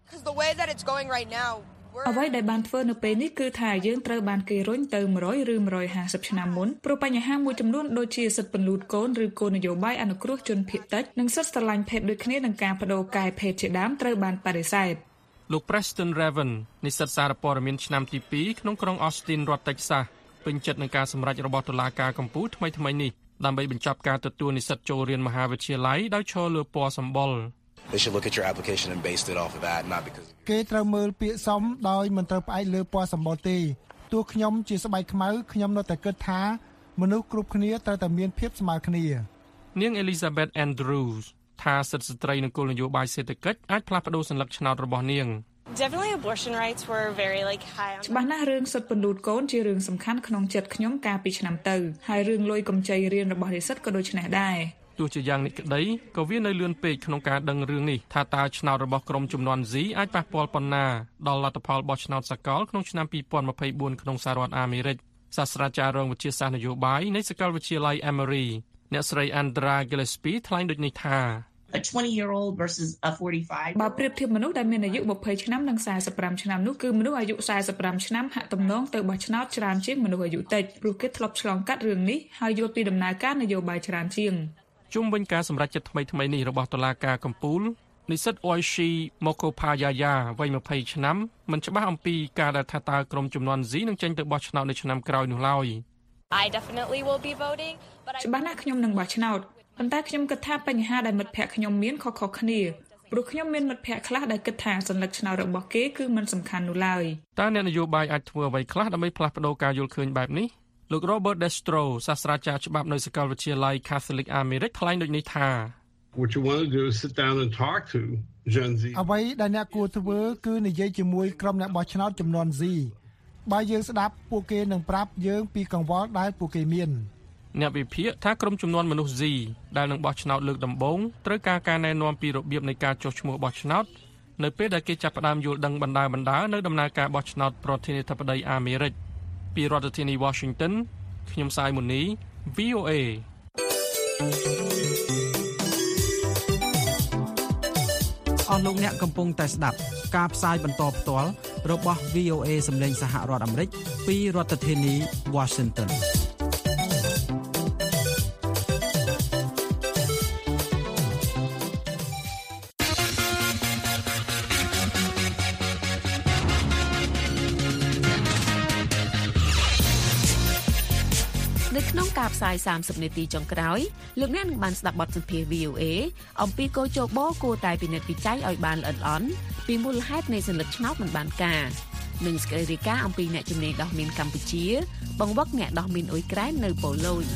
អ្វីដែលបានធ្វើនៅពេលនេះគឺថាយើងត្រូវបានគេរុញទៅone hundredឬone hundred fiftyឆ្នាំមុនព្រោះបញ្ហាមួយចំនួនដូចជាសិទ្ធិពន្លូតកូនឬគោលនយោបាយអនុគ្រោះជនភៀសតិចនិងសិទ្ធិស្រឡាញ់ភេទដូចគ្នានឹងការបដូរកាយភេទជាដើមត្រូវបានបដិសេធលោក Preston Raven និស្សិតសារព័ត៌មានឆ្នាំទីtwoក្នុងក្រុង Austin រដ្ឋ Texas ពេញចិត្តនឹងការសម្រេចរបស់តុលាការកំពូលថ្មីៗនេះដើម្បីបញ្ចប់ការទទួលនិស្សិតចូលរៀនមហាវិទ្យាល័យដោយឈរលើពណ៌សម្បុរ They should look at your application and base it off of that not because គេត្រូវមើលពាក្យសមដោយមិនត្រូវផ្អែកលើពណ៌សម្បុរទេទោះខ្ញុំជាស្បែកខ្មៅខ្ញុំនៅតែគិតថាមនុស្សគ្រប់គ្នាត្រូវតែមានភាពស្មើគ្នានាង Elizabeth Andrews ថាសិទ្ធិស្ត្រីនិងគោលនយោបាយសេដ្ឋកិច្ចអាចផ្លាស់ប្ដូរសញ្ញាឆ្នោតរបស់នាង Definitely abortion rights were very like high on ច្បាស់ណាស់រឿងសិទ្ធិពន្លូតកូនជារឿងសំខាន់ក្នុងចិត្តខ្ញុំកាលពីឆ្នាំទៅហើយរឿងលុយកម្ចីរៀនរបស់និស្សិតក៏ដូចនេះដែរទោះជាយ៉ាងនេះក្តីក៏វានៅលឿនពេកក្នុងការដឹងរឿងនេះថាតើឆ្នោតរបស់ក្រុមជំនាន់ Z អាចប៉ះពាល់ប៉ុណ្ណាដល់លទ្ធផលបោះឆ្នោតសកលក្នុងឆ្នាំtwo thousand twenty-fourក្នុងសហរដ្ឋអាមេរិកសាស្ត្រាចារ្យរងវិទ្យាសាស្ត្រនយោបាយនៃសាកលវិទ្យាល័យ Emory អ្នកស្រី Andra Gillespie ថ្លែងដូចនេះថា a twenty-year-old versus a forty-five បើប្រៀបធៀបមនុស្សដែលមានអាយុtwentyឆ្នាំនិងforty-fiveឆ្នាំនោះគឺមនុស្សអាយុforty-fiveឆ្នាំហាក់ទំនងទៅបោះឆ្នោតច្រើនជាងមនុស្សអាយុតិចព្រោះគេធ្លាប់ឆ្លងកាត់រឿងនេះហើយយល់ពីដំណើរការនយោបាយច្រើនជាងជុំវិញការសម្រេចចិត្តថ្មីៗនេះរបស់តុលាការកំពូលនិស្សិត Oishi Mokopayaya វ័យtwentyឆ្នាំមិនច្បាស់អំពីការដែលថាតើក្រុមជំនាន់ Z នឹងចេញទៅបោះឆ្នោតនៅឆ្នាំក្រោយនោះឡើយ I definitely will be voting but I ច្បាស់ណាស់ខ្ញុំនឹងបោះឆ្នោតប៉ុន្តែខ្ញុំគិតថាបញ្ហាដែលមិត្តភ័ក្តិខ្ញុំមានខុសៗគ្នាព្រោះខ្ញុំមានមិត្តភ័ក្តិខ្លះដែលគិតថាសញ្ញាឆ្នោតរបស់គេគឺមិនសំខាន់នោះឡើយតើអ្នកនយោបាយអាចធ្វើអ្វីខ្លះដើម្បីផ្លាស់ប្ដូរការយល់ឃើញបែបនេះលោក Robert Destro សាស្ត្រាចារ្យច្បាប់នៅសាកលវិទ្យាល័យ Catholic អាមេរិកថ្លែងដូចនេះថា What you want to do is sit down and talk to Gen Z អ្វីដែលអ្នកគួរធ្វើគឺនិយាយជាមួយក្រុមអ្នកបោះឆ្នោតចំនួន Z បើយើងស្ដាប់ពួកគេនឹងប្រាប់យើងពីកង្វល់ដែលពួកគេមានអ្នកវិភាគថាក្រុមចំនួនមនុស្ស Z ដែលនឹងបោះឆ្នោតលើកដំបូងត្រូវការការណែនាំពីរបៀបនៃការចុះឈ្មោះបោះឆ្នោតនៅពេលដែលគេចាប់ផ្ដើមយល់ដឹងបណ្ដាបណ្ដានៅដំណើរការបោះឆ្នោតប្រធានាធិបតីអាមេរិកពីរដ្ឋធានី Washington ខ្ញុំសាយមុនី V O A អស់លោកអ្នកកំពុងតែស្ដាប់ការផ្សាយបន្តផ្ទាល់របស់ V O A សម្លេងសហរដ្ឋអាមេរិកពីរដ្ឋធានី Washington នៅក្នុងការផ្សាយសាមសិបនាទីចុងក្រោយលោកអ្នកនឹងបានស្ដាប់បទសម្ភាសន៍ វី អូ เอ អំពីកោជបគួរតែពិនិត្យវិจัยឲ្យបានល្អិតល្អន់ពីមូលហេតុនៃសញ្ញាឆ្នោតមិនបានការនិងសេចក្តីរាយការណ៍អំពីអ្នកជំនាញដោះមីនកម្ពុជាបង្វឹកអ្នកដោះមីនអ៊ុយក្រែននៅប៉ូឡូញ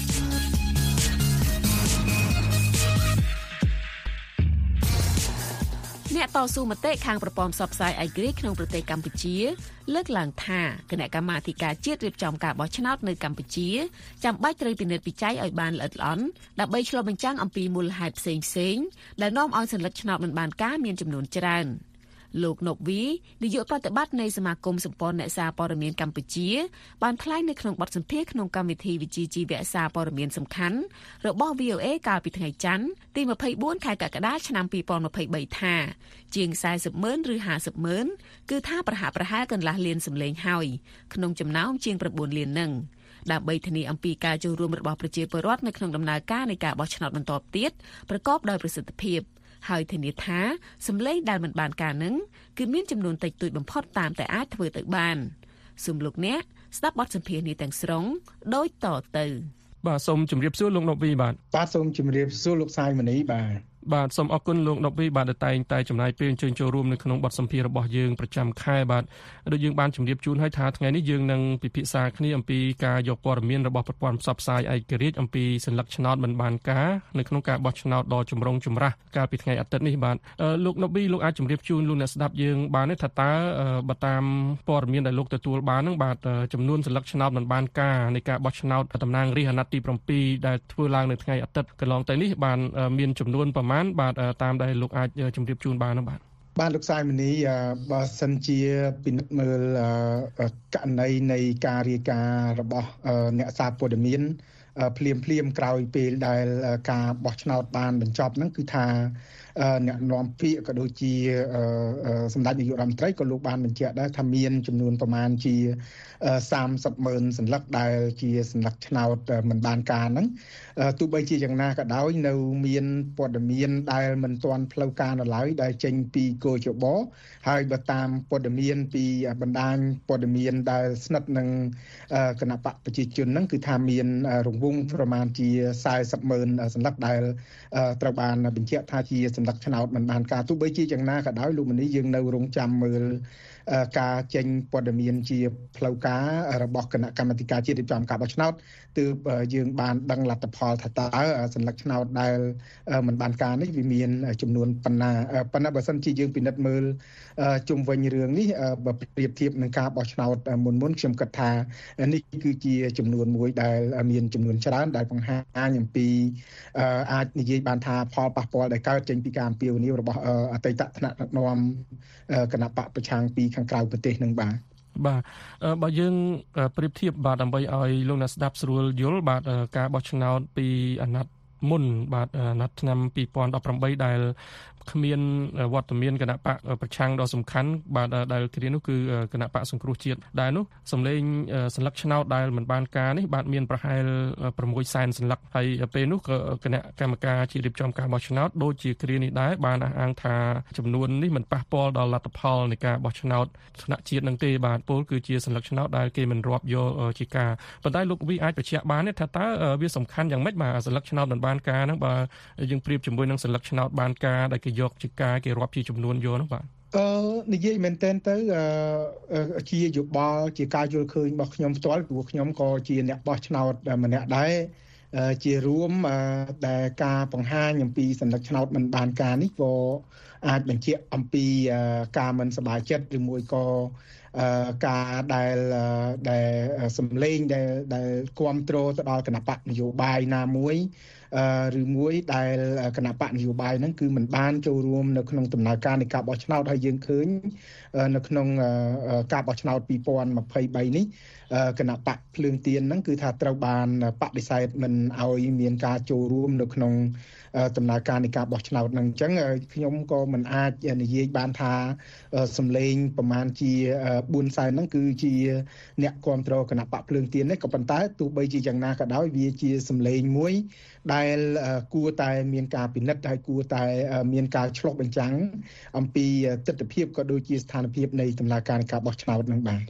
អ្នកតស៊ូមតិខាងប្រព័ន្ធផ្សព្វផ្សាយឯករាជ្យក្នុងប្រទេសកម្ពុជាលើកឡើងថាគណៈកម្មាធិការជាតិរៀបចំការបោះឆ្នោតនៅកម្ពុជាចាំបាច់ត្រូវពិនិត្យវិจัยឲ្យបានល្អិតល្អន់ដើម្បីឆ្លុះបញ្ចាំងអំពីមូលហេតុផ្សេងៗដែលនាំឲ្យសញ្ញាឆ្នោតមិនបានការមានចំនួនច្រើនលោកណូវីនាយកប្រតិបត្តិនៃសមាគមសម្ព័ន្ធអ្នកសារព័ត៌មានកម្ពុជាបានថ្លែងនៅក្នុងបទសម្ភាសន៍ក្នុងកម្មវិធីវិទ្យាជីវៈសារព័ត៌មានសំខាន់របស់ វី អូ เอ កាលពីថ្ងៃច័ន្ទទីម្ភៃបួនខែកក្កដាឆ្នាំពីរពាន់ម្ភៃបីថាជាងសែសិបម៉ឺនឬហាសិបម៉ឺនគឺថាប្រហាក់ប្រហែលកន្លះលានសម្លេងហើយក្នុងចំណោមជាង៩លាននឹងដើម្បីធានាអំពីការចូលរួមរបស់ប្រជាពលរដ្ឋនៅក្នុងដំណើរការនៃការបោះឆ្នោតបន្តទៀតប្រកបដោយប្រសិទ្ធភាពហើយធានាថាសម្លេងដែលមិនបានការនឹងគឺមានចំនួនតិចតួចបំផុតតាមតែអាចធ្វើទៅបានសូមលោកអ្នកស្ដាប់បទសម្ភាសន៍នេះទាំងស្រុងដូចតទៅបាទសូមជម្រាបសួរលោកណូវីបាទបាទសូមជម្រាបសួរលោកសាយមនីបាទបាទសូមអរគុណលោកណូវីបាទដែលតែងតែចំណាយពេលអញ្ជើញចូលរួមនៅក្នុងបទសម្ភាសន៍របស់យើងប្រចាំខែបាទដូចយើងបានជម្រាបជូនឲ្យថាថ្ងៃនេះយើងនឹងពិភាក្សាគ្នាអំពីការយកព័ត៌មានរបស់ប្រព័ន្ធផ្សព្វផ្សាយឯករាជ្យអំពីសញ្ញាឆ្នោតមិនបានការនៅក្នុងការបោះឆ្នោតដ៏ចម្រុងចម្រាស់កាលពីថ្ងៃអាទិត្យនេះបាទលោកណូវីលោកអាចជម្រាបជូនលោកអ្នកស្ដាប់យើងបានទេថាតើបើតាមព័ត៌មានដែលលោកទទួលបានហ្នឹងបាទចំនួនសញ្ញាឆ្នោតមិនបានការនៃការបោះឆ្នោតតំណាងរាស្ត្រអាណត្តិទីប្រាំពីរដែលធ្វើឡើងនៅថ្ងៃអាទិត្យកន្លងទៅនេះបានមានចំនួនប្រមាណបាទតាមដែលលោកអាចជម្រាបជូនបាននោះបាទបាទលោកសាយមនីបើសិនជាពិនិត្យមើលករណីនៃការរាយការណ៍របស់អ្នកសារព័ត៌មានភ្លាមភ្លាមក្រោយពេលដែលការបោះឆ្នោតបានបញ្ចប់ហ្នឹងគឺថាអ្នកនាំពាក្យក៏ដូចជាសម្ដេចនាយករដ្ឋមន្ត្រីក៏លោកបានបញ្ជាក់ដែរថាមានចំនួនប្រមាណជាសាមសិបម៉ឺនសន្លឹកដែលជាសន្លឹកឆ្នោតមិនបានការហ្នឹងទោះបីជាយ៉ាងណាក៏ដោយនៅមានព័ត៌មានដែលមិនទាន់ផ្លូវការនៅឡើយដែលចេញពីគោចបហើយបើតាមព័ត៌មានពីបណ្ដាញព័ត៌មានដែលស្និទ្ធនឹងគណៈបកប្រជាជនហ្នឹងគឺថាមានរង្វង់ប្រមាណជាសែសិបម៉ឺនសន្លឹកដែលត្រូវបានបញ្ជាក់ថាជាសន្លឹកឆ្នោតមិនបានការទោះបីជាយ៉ាងណាក៏ដោយលោកមនីយើងនៅរងចាំមើលការចេញព័ត៌មានជាផ្លូវការរបស់គណៈកម្មាធិការជាតិរៀបចំការបោះឆ្នោតទើបយើងបានដឹងលទ្ធផលថាតើសញ្ញាឆ្នោតដែលមិនបានការនេះវាមានចំនួនប៉ុណ្ណាប៉ុន្តែបើសិនជាយើងពិនិត្យមើលជុំវិញរឿងនេះបើប្រៀបធៀបនឹងការបោះឆ្នោតមុនមុនខ្ញុំគិតថានេះគឺជាចំនួនមួយដែលមានចំនួនច្រើនដែលបង្ហាញអំពីអាចនិយាយបានថាផលប៉ះពាល់ដែលកើតចេញពីការអំពាវនាវរបស់អតីតថ្នាក់ដឹកនាំគណៈបកប្រឆាំងពីខាងក្រៅប្រទេសនឹងបាទបាទបើយើងប្រៀបធៀបបាទដើម្បីឲ្យលោកអ្នកស្ដាប់ស្រួលយល់បាទការបោះឆ្នោតពីអាណត្តិមុនបាទអាណត្តិឆ្នាំពីរពាន់ដប់ប្រាំបីដែលគ្មានវត្តមានគណៈបកប្រឆាំងដ៏សំខាន់បាទដែលគ្រានោះគឺគណៈបកសង្គ្រោះជាតិដែលនោះសម្លេងសញ្ញាឆ្នោតដែលមិនបានការនេះបាទមានប្រហែលប្រាំមួយសែនសញ្ញាហើយពេលនោះក៏គណៈកម្មការជាតិរៀបចំការបោះឆ្នោតដូចជាគ្រានេះដែរបានអះអាងថាចំនួននេះមិនប៉ះពាល់ដល់លទ្ធផលនៃការបោះឆ្នោតថ្នាក់ជាតិនឹងទេបាទពលគឺជាសញ្ញាឆ្នោតដែលគេមិនរាប់យកជាការប៉ុន្តែលោកវីអាចបញ្ជាក់បានថាតើវាសំខាន់យ៉ាងម៉េចបាទសញ្ញាឆ្នោតមិនបានការហ្នឹងបើយើងប្រៀបជាមួយនឹងសញ្ញាឆ្នោតបានការដែលយកជាការគេរាប់ជាចំនួនយកនោះបាទអឺនិយាយមែនទែនទៅជាយោបល់ជាការយល់ឃើញរបស់ខ្ញុំផ្ទាល់ព្រោះខ្ញុំក៏ជាអ្នកបោះឆ្នោតម្នាក់ដែរជារួមដែលការបង្ហាញអំពីសញ្ញាឆ្នោតមិនបានការនេះក៏អាចបញ្ជាក់អំពីការមិនសប្បាយចិត្តឬមួយក៏ការដែលដែលសម្លេងដែលដែលគ្រប់គ្រងទៅដល់គណៈបកនយោបាយណាមួយឬមួយដែលគណៈបកនយោបាយហ្នឹងគឺមិនបានចូលរួមនៅក្នុងដំណើរការនៃការបោះឆ្នោតហើយយើងឃើញនៅក្នុងការបោះឆ្នោតពីរពាន់ម្ភៃបីនេះគណៈបកភ្លើងទៀនហ្នឹងគឺថាត្រូវបានបដិសេធមិនឲ្យមានការចូលរួមនៅក្នុងដំណើរការនៃការបោះឆ្នោតហ្នឹងអញ្ចឹងខ្ញុំក៏មិនអាចនិយាយបានថាសម្លេងប្រមាណជាបួនសែនហ្នឹងគឺជាអ្នកគ្រប់គ្រងគណៈបកភ្លើងទៀននេះក៏ប៉ុន្តែទោះបីជាយ៉ាងណាក៏ដោយវាជាសម្លេងមួយដែលគួរតែមានការពិនិត្យហើយគួរតែមានការឆ្លុះបញ្ចាំងអំពីទស្សនវិជ្ជាក៏ដូចជាស្ថានភាពនៃដំណើរការនៃការបោះឆ្នោតហ្នឹងបាទ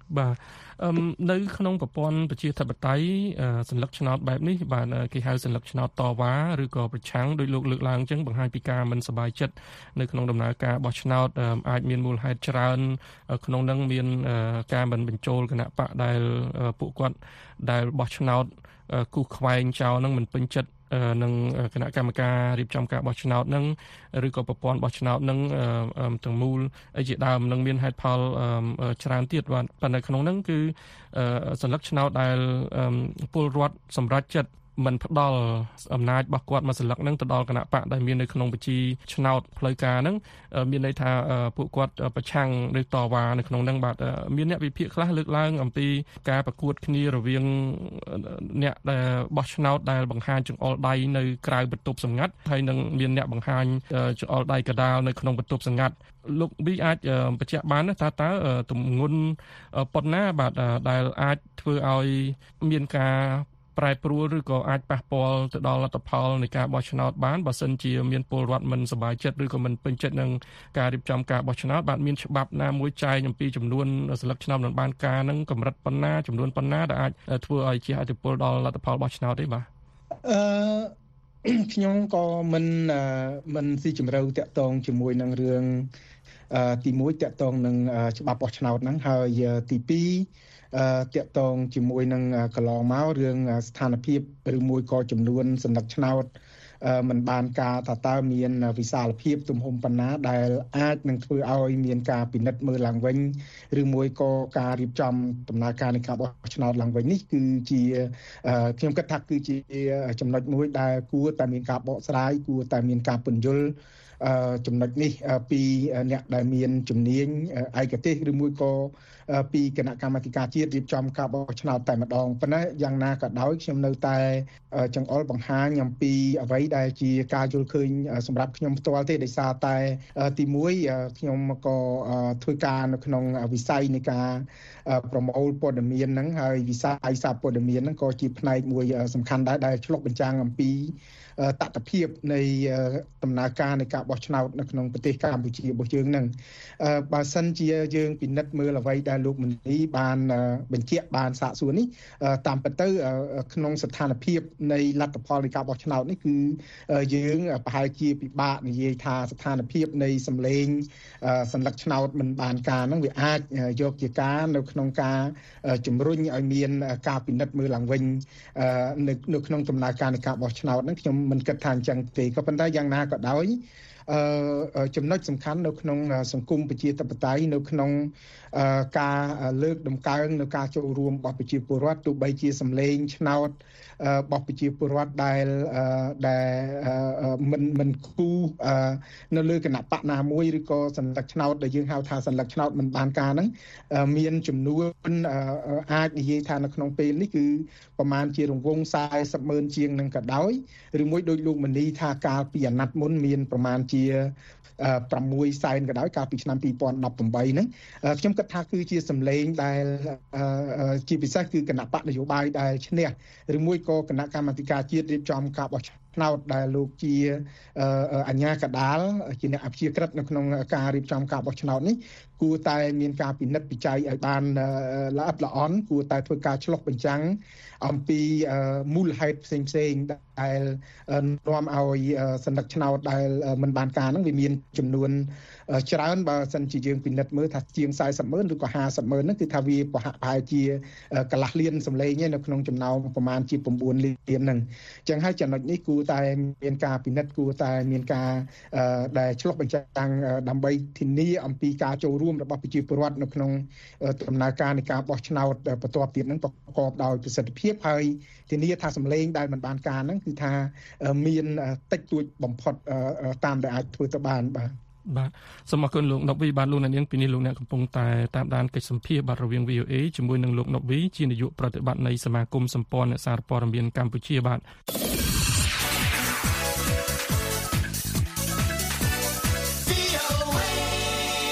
បាទអឺនៅក្នុងប្រព័ន្ធប្រជាធិបតេយ្យសញ្ញាឆ្នោតបែបនេះបាទគេហៅសញ្ញាឆ្នោតតវ៉ាឬក៏ប្រឆាំងដោយលោកលើកឡើងអញ្ចឹងបង្ហាញពីការមិនសប្បាយចិត្តនៅក្នុងដំណើរការបោះឆ្នោតអាចមានមូលហេតុច្រើនក្នុងនឹងមានការមិនបញ្ចូលគណៈបកដែលពួកគាត់ដែលបោះឆ្នោតគូសខ្វែងចោលនឹងមិនពេញចិត្តនឹងគណៈកម្មការរៀបចំការបោះឆ្នោតនឹងឬក៏ប្រព័ន្ធបោះឆ្នោតនឹងទាំងមូលអីជាដើមនឹងមានហេតុផលច្រើនទៀតបាទប៉ុន្តែក្នុងនឹងគឺសញ្ញាឆ្នោតដែលពលរដ្ឋសម្រេចចិត្តមិនផ្ដល់អំណាចរបស់គាត់មកសន្លឹកនឹងទៅដល់គណៈបកដែលមាននៅក្នុងបញ្ជីឆ្នោតផ្លូវការហ្នឹងមានន័យថាពួកគាត់ប្រឆាំងឬតវ៉ានៅក្នុងហ្នឹងបាទមានអ្នកវិភាគខ្លះលើកឡើងអំពីការប្រកួតគ្នារវាងអ្នកដែលបោះឆ្នោតដែលបង្ហាញចង្អុលដៃនៅក្រៅបន្ទប់សម្ងាត់ហើយនឹងមានអ្នកបង្ហាញចង្អុលដៃកដាលនៅក្នុងបន្ទប់សម្ងាត់លោកវីអាចបញ្ជាក់បានថាតើទម្ងន់ប៉ុណ្ណាបាទដែលអាចធ្វើឲ្យមានការប្រែប្រួលឬក៏អាចប៉ះពាល់ទៅដល់លទ្ធផលនៃការបោះឆ្នោតបានបើសិនជាមានពលរដ្ឋមិនសប្បាយចិត្តឬក៏មិនពេញចិត្តនឹងការរៀបចំការបោះឆ្នោតបាទមានច្បាប់ណាមួយចែងអំពីចំនួនស្លឹកឆ្នោតមិនបានការនឹងកម្រិតប៉ុណ្ណាចំនួនប៉ុណ្ណាដែលអាចធ្វើឲ្យជះឥទ្ធិពលដល់លទ្ធផលបោះឆ្នោតទេបាទអឺខ្ញុំក៏មិនមិនស៊ីជម្រៅតាក់ទងជាមួយនឹងរឿងទីមួយតាក់ទងនឹងច្បាប់បោះឆ្នោតហ្នឹងហើយទីពីរអឺតាក់ទងជាមួយនឹងកន្លងមករឿងស្ថានភាពឬមួយក៏ចំនួនសញ្ញាឆ្នោតមិនបានការថាតើមានវិសាលភាពទំហំប៉ុណ្ណាដែលអាចនឹងធ្វើឲ្យមានការពិនិត្យមើលឡើងវិញឬមួយក៏ការរៀបចំដំណើរការនៃការបោះឆ្នោតឡើងវិញនេះគឺជាខ្ញុំគិតថាគឺជាចំណុចមួយដែលគួរតែមានការបកស្រាយគួរតែមានការពន្យល់ចំណុចនេះពីអ្នកដែលមានជំនាញឯកទេសឬមួយក៏ពីគណៈកម្មាធិការជាតិរៀបចំការបោះឆ្នោតតែម្ដងប៉ុន្តែយ៉ាងណាក៏ដោយខ្ញុំនៅតែចង្អុលបង្ហាញអំពីអ្វីដែលជាការយល់ឃើញសម្រាប់ខ្ញុំផ្ទាល់ទេដោយសារតែទីមួយខ្ញុំក៏ធ្វើការនៅក្នុងវិស័យនៃការប្រមូលព័ត៌មានហ្នឹងហើយវិស័យសារព័ត៌មានហ្នឹងក៏ជាផ្នែកមួយសំខាន់ដែរដែលឆ្លុះបញ្ចាំងអំពីតថភាពនៃដំណើរការនៃការបោះឆ្នោតនៅក្នុងប្រទេសកម្ពុជារបស់យើងនឹងបើសិនជាយើងពិនិត្យមើលអ្វីដែលលោកមនីបានបញ្ជាក់បានសាកសួរនេះតាមពិតទៅក្នុងស្ថានភាពនៃលទ្ធផលនៃការបោះឆ្នោតនេះគឺយើងប្រហែលជាពិបាកនិយាយថាស្ថានភាពនៃសម្លេងសញ្ញាឆ្នោតមិនបានការហ្នឹងវាអាចយកជាការនៅក្នុងការជំរុញឲ្យមានការពិនិត្យមើលឡើងវិញនៅក្នុងដំណើរការនៃការបោះឆ្នោតហ្នឹងខ្ញុំមិនគិតថាអញ្ចឹងទេក៏ប៉ុន្តែយ៉ាងណាក៏ដោយអឺចំណុចសំខាន់នៅក្នុងសង្គមប្រជាធិបតេយ្យនៅក្នុងការលើកដំកើងនៅការចូលរួមរបស់ប្រជាពលរដ្ឋទោះបីជាសម្លេងឆ្នោតរបស់ប្រជាពលរដ្ឋដែលដែលមិនមិនគូនៅលើគណៈបកណាមួយឬក៏សញ្ញាឆ្នោតដែលយើងហៅថាសញ្ញាឆ្នោតមិនបានការហ្នឹងមានចំនួនអាចនិយាយថានៅក្នុងពេលនេះគឺប្រមាណជារង្វង់សែសិបម៉ឺនជាងនឹងក៏ដោយឬមួយដូចលោកមនីថាកាលពីអាណត្តិមុនមានប្រមាណជាប្រាំមួយសែនក៏ដោយកាលពីឆ្នាំពីរពាន់ដប់ប្រាំបីហ្នឹងខ្ញុំគិតថាគឺជាសម្លេងដែលជាពិសេសគឺគណៈបកនយោបាយដែលឈ្នះឬមួយក៏គណៈកម្មាធិការជាតិរៀបចំការបោះឆ្នោតដែលលោកជាអញ្ញាកដាលជាអ្នកអព្យាក្រឹតនៅក្នុងការរៀបចំការបោះឆ្នោតនេះគួរតែមានការពិនិត្យពិច័យឲ្យបានល្អិតល្អន់គួរតែធ្វើការឆ្លុះបញ្ចាំងអំពីមូលហេតុផ្សេងផ្សេងដែលនាំឲ្យសញ្ញាឆ្នោតដែលមិនបានការហ្នឹងវាមានចំនួនច្រើនបើសិនជាយើងពិនិត្យមើលថាជាងសែសិបម៉ឺនឬក៏ហាសិបម៉ឺនហ្នឹងគឺថាវាប្រហាក់ប្រហែលជាកន្លះលានសម្លេងឯនៅក្នុងចំណោមប្រមាណជា៩លានហ្នឹងអញ្ចឹងហើយចំណុចនេះគួរតែមានការពិនិត្យគួរតែមានការដែលឆ្លុះបញ្ចាំងដើម្បីធានាអំពីការចូលរួមរបស់ប្រជាពលរដ្ឋនៅក្នុងដំណើរការនៃការបោះឆ្នោតបន្ទាប់ទៀតហ្នឹងប្រកបដោយប្រសិទ្ធភាពហើយធានាថាសម្លេងដែលមិនបានការហ្នឹងគឺថាមានតិចតួចបំផុតតាមដែលអាចធ្វើទៅបានបាទបាទសូមអរគុណលោកណុកវីបាទលោកអ្នកនាងពីនេះលោកអ្នកកំពុងតែតាមដានកិច្ចសម្ភាសន៍បាទរវាង វី អូ អេ ជាមួយនឹងលោកណុកវីជានាយកប្រតិបត្តិនៃសមាគមសម្ព័ន្ធអ្នកសារព័ត៌មានកម្ពុជាបាទ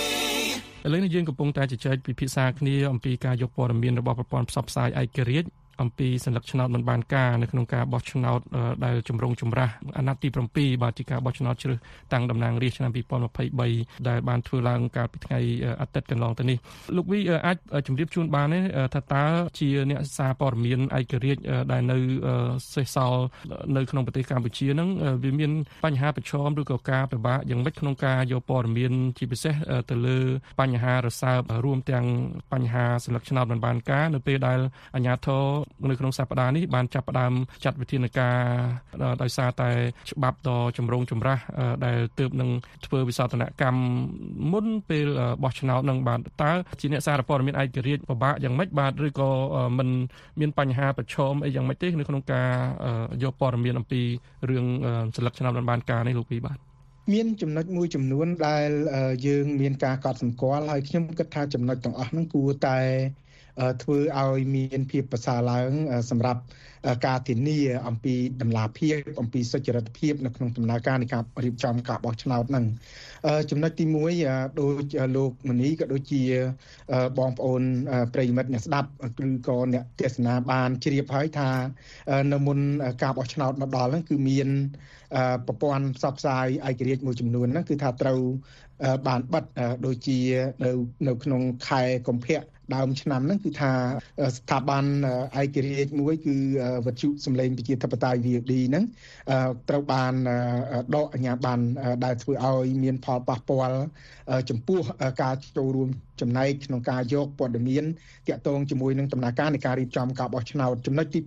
ឥឡូវនេះយើងកំពុងតែជជែកពិភាក្សាគ្នាអំពីការយកព័ត៌មានរបស់ប្រព័ន្ធផ្សព្វផ្សាយឯករាជ្យអំពីសញ្ញាឆ្នោតមិនបានការនៅក្នុងការបោះឆ្នោតដែលជំរងចម្រាស់អាណត្តិទី7បាទជាការបោះឆ្នោតជ្រើសតាំងតំណាងរាស្ត្រឆ្នាំtwo thousand twenty-threeដែលបានធ្វើឡើងកាលពីថ្ងៃអាទិត្យកន្លងទៅនេះលោកវីអាចជម្រាបជូនបានទេថាតើជាអ្នកសារព័ត៌មានឯករាជ្យដែលនៅសេសសល់នៅក្នុងប្រទេសកម្ពុជាហ្នឹងវាមានបញ្ហាប្រឈមឬក៏ការពិបាកយ៉ាងម៉េចក្នុងការយកព័ត៌មានជាពិសេសទៅលើបញ្ហារសើបរួមទាំងបញ្ហាសញ្ញាឆ្នោតមិនបានការនៅពេលដែលអាជ្ញាធរនៅក្នុងសប្តាហ៍នេះបានចាប់ផ្ដើមចាត់វិធានការដោយសារតែច្បាប់ដ៏ចម្រូងចម្រាសដែលទើបនឹងធ្វើវិសោធនកម្មមុនពេលបោះឆ្នោតនឹងបាទតើជាអ្នកសារព័ត៌មានឯករាជ្យពិបាកយ៉ាងម៉េចបាទឬក៏មិនមានបញ្ហាប្រឈមអីយ៉ាងម៉េចទេនៅក្នុងការយកព័ត៌មានអំពីរឿងសញ្ញាឆ្នោតមិនបានការនេះលោកពីបាទមានចំណុចមួយចំនួនដែលយើងមានការកត់សម្គាល់ហើយខ្ញុំគិតថាចំណុចទាំងអស់ហ្នឹងគួរតែធ្វើឲ្យមានភាពប្រសើរឡើងសម្រាប់ការធានាអំពីតម្លាភាពអំពីសុចរិតភាពនៅក្នុងដំណើរការនៃការរៀបចំការបោះឆ្នោតហ្នឹងចំណុចទី1ដូចលោកមនីក៏ដូចជាបងប្អូនប្រិយមិត្តអ្នកស្ដាប់ឬក៏អ្នកទេសនាបានជ្រាបហើយថានៅមុនការបោះឆ្នោតមកដល់ហ្នឹងគឺមានប្រព័ន្ធផ្សព្វផ្សាយឯករាជ្យមួយចំនួនហ្នឹងគឺថាត្រូវបានបិទដូចជានៅនៅក្នុងខែកុម្ភៈដើមឆ្នាំហ្នឹងគឺថាស្ថាប័នឯករាជ្យមួយគឺវិទ្យុសម្លេងប្រជាធិបតេយ្យ V O D ហ្នឹងត្រូវបានដកអាជ្ញាប័ណ្ណដែលធ្វើឲ្យមានផលប៉ះពាល់ចំពោះការចូលរួមចំណែកក្នុងការយកព័ត៌មានទាក់ទងជាមួយនឹងដំណើរការនៃការរៀបចំការបោះឆ្នោតចំណុចទី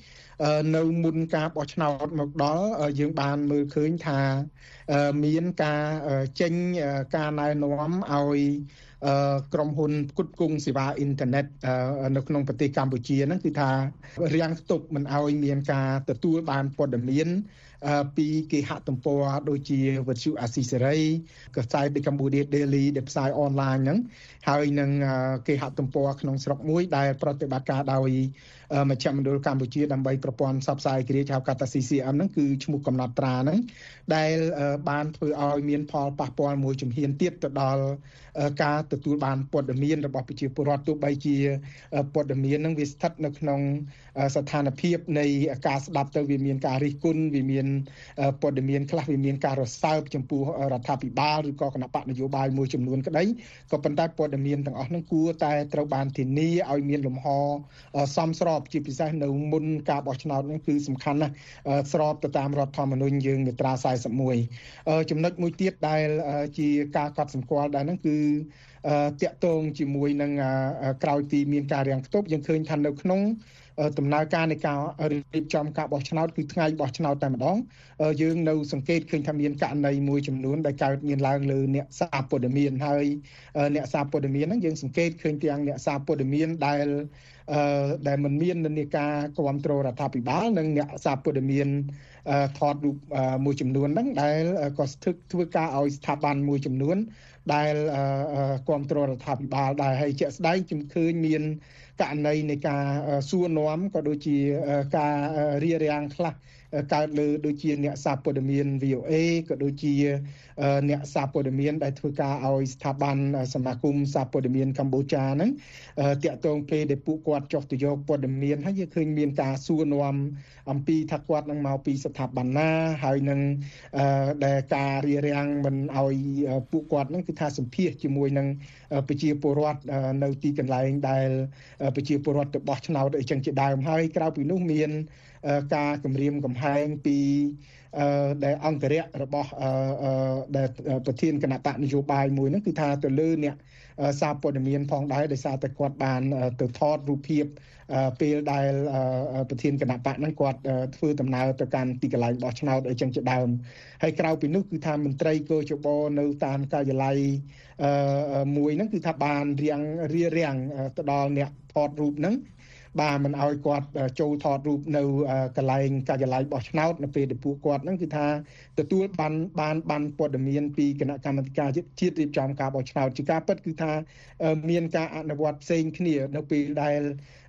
2នៅមុនការបោះឆ្នោតមកដល់យើងបានមើលឃើញថាមានការចេញការណែនាំឲ្យក្រុមហ៊ុនផ្គត់ផ្គង់សេវាអ៊ីនធឺណិតនៅក្នុងប្រទេសកម្ពុជាហ្នឹងគឺថារាំងស្ទប់មិនឲ្យមានការទទួលបានព័ត៌មានពីគេហទំព័រដូចជាវិទ្យុអាស៊ីសេរីក៏ផ្សាយពី Cambodia Daily ដែលផ្សាយអនឡាញហ្នឹងហើយនឹងគេហទំព័រក្នុងស្រុកមួយដែលប្រតិបត្តិការដោយមជ្ឈមណ្ឌលកម្ពុជាដើម្បីប្រព័ន្ធផ្សព្វផ្សាយឯករាជ្យហៅកាត់ថា C C M ហ្នឹងគឺឈ្មោះកំណត់ត្រាហ្នឹងដែលបានធ្វើឲ្យមានផលប៉ះពាល់មួយជំហានទៀតទៅដល់ការទទួលបានព័ត៌មានរបស់ប្រជាពលរដ្ឋទោះបីជាព័ត៌មានហ្នឹងវាស្ថិតនៅក្នុងស្ថានភាពនៃការស្ដាប់ទៅវាមានការរិះគន់វាមានព័ត៌មានខ្លះវាមានការរសើបចំពោះរដ្ឋាភិបាលឬក៏គណៈបកនយោបាយមួយចំនួនក្តីក៏ប៉ុន្តែព័ត៌មានទាំងអស់ហ្នឹងគួរតែត្រូវបានធានាឲ្យមានលំហសមស្របជាពិសេសនៅមុនការបោះឆ្នោតហ្នឹងគឺសំខាន់ណាស់ស្របទៅតាមរដ្ឋធម្មនុញ្ញយើងមាត្រាสี่สิบเอ็ดចំណុចមួយទៀតដែលជាការកត់សម្គាល់ដែរហ្នឹងគឺតាក់ទងជាមួយនឹងក្រោយពីមានការរាំងខ្ទប់យើងឃើញថានៅក្នុងដំណើរការនៃការរៀបចំការបោះឆ្នោតគឺថ្ងៃបោះឆ្នោតតែម្ដងយើងនៅសង្កេតឃើញថាមានករណីមួយចំនួនដែលកើតមានឡើងលើអ្នកសារព័ត៌មានហើយអ្នកសារព័ត៌មានហ្នឹងយើងសង្កេតឃើញទាំងអ្នកសារព័ត៌មានដែលអឺដែលមិនមាននិន្នាការគ្រប់គ្រងរដ្ឋាភិបាលនិងអ្នកសារព័ត៌មានថតរូបមួយចំនួនហ្នឹងដែលក៏ស្ថិតធ្វើការឲ្យស្ថាប័នមួយចំនួនដែលគ្រប់គ្រងរដ្ឋាភិបាលដែរហើយជាក់ស្ដែងខ្ញុំឃើញមានករណីនៃការសួរនាំក៏ដូចជាការរារាំងខ្លះកើតលើដូចជាអ្នកសារព័ត៌មាន V O A ក៏ដូចជាអ្នកសារព័ត៌មានដែលធ្វើការឲ្យស្ថាប័នសមាគមសារព័ត៌មានកម្ពុជាហ្នឹងតាក់ទងពេលដែលពួកគាត់ចុះទៅយកព័ត៌មានហើយយើងឃើញមានការសួរនាំអំពីថាគាត់នឹងមកពីស្ថាប័នណាហើយនឹងដែលការរារាំងមិនឲ្យពួកគាត់ហ្នឹងគឺថាសម្ភាសជាមួយនឹងប្រជាពលរដ្ឋនៅទីកន្លែងដែលប្រជាពលរដ្ឋទៅបោះឆ្នោតអីចឹងជាដើមហើយក្រៅពីនោះមានការគម្រាមកំហែងពីដែលអង្គរៈរបស់ដែលប្រធានគណៈបកនយោបាយមួយហ្នឹងគឺថាទៅលើអ្នកសារព័ត៌មានផងដែរដោយសារតែគាត់បានទៅថតរូបភាពពេលដែលប្រធានគណៈបកហ្នឹងគាត់ធ្វើដំណើរទៅកាន់ទីកន្លែងបោះឆ្នោតអីចឹងជាដើមហើយក្រៅពីនោះគឺថាមន្ត្រីកោជបនៅតាមការិយាល័យមួយហ្នឹងគឺថាបានរៀងរៀបរៀងទៅដល់អ្នកថតរូបហ្នឹងបាទមិនឲ្យគាត់ចូលថតរូបនៅកន្លែងការិយាល័យបោះឆ្នោតនៅពេលដែលពួកគាត់ហ្នឹងគឺថាទទួលបានបានបានព័ត៌មានពីគណៈកម្មាធិការជាតិរៀបចំការបោះឆ្នោតជាការពិតគឺថាមានការអនុវត្តផ្សេងគ្នានៅពេលដែល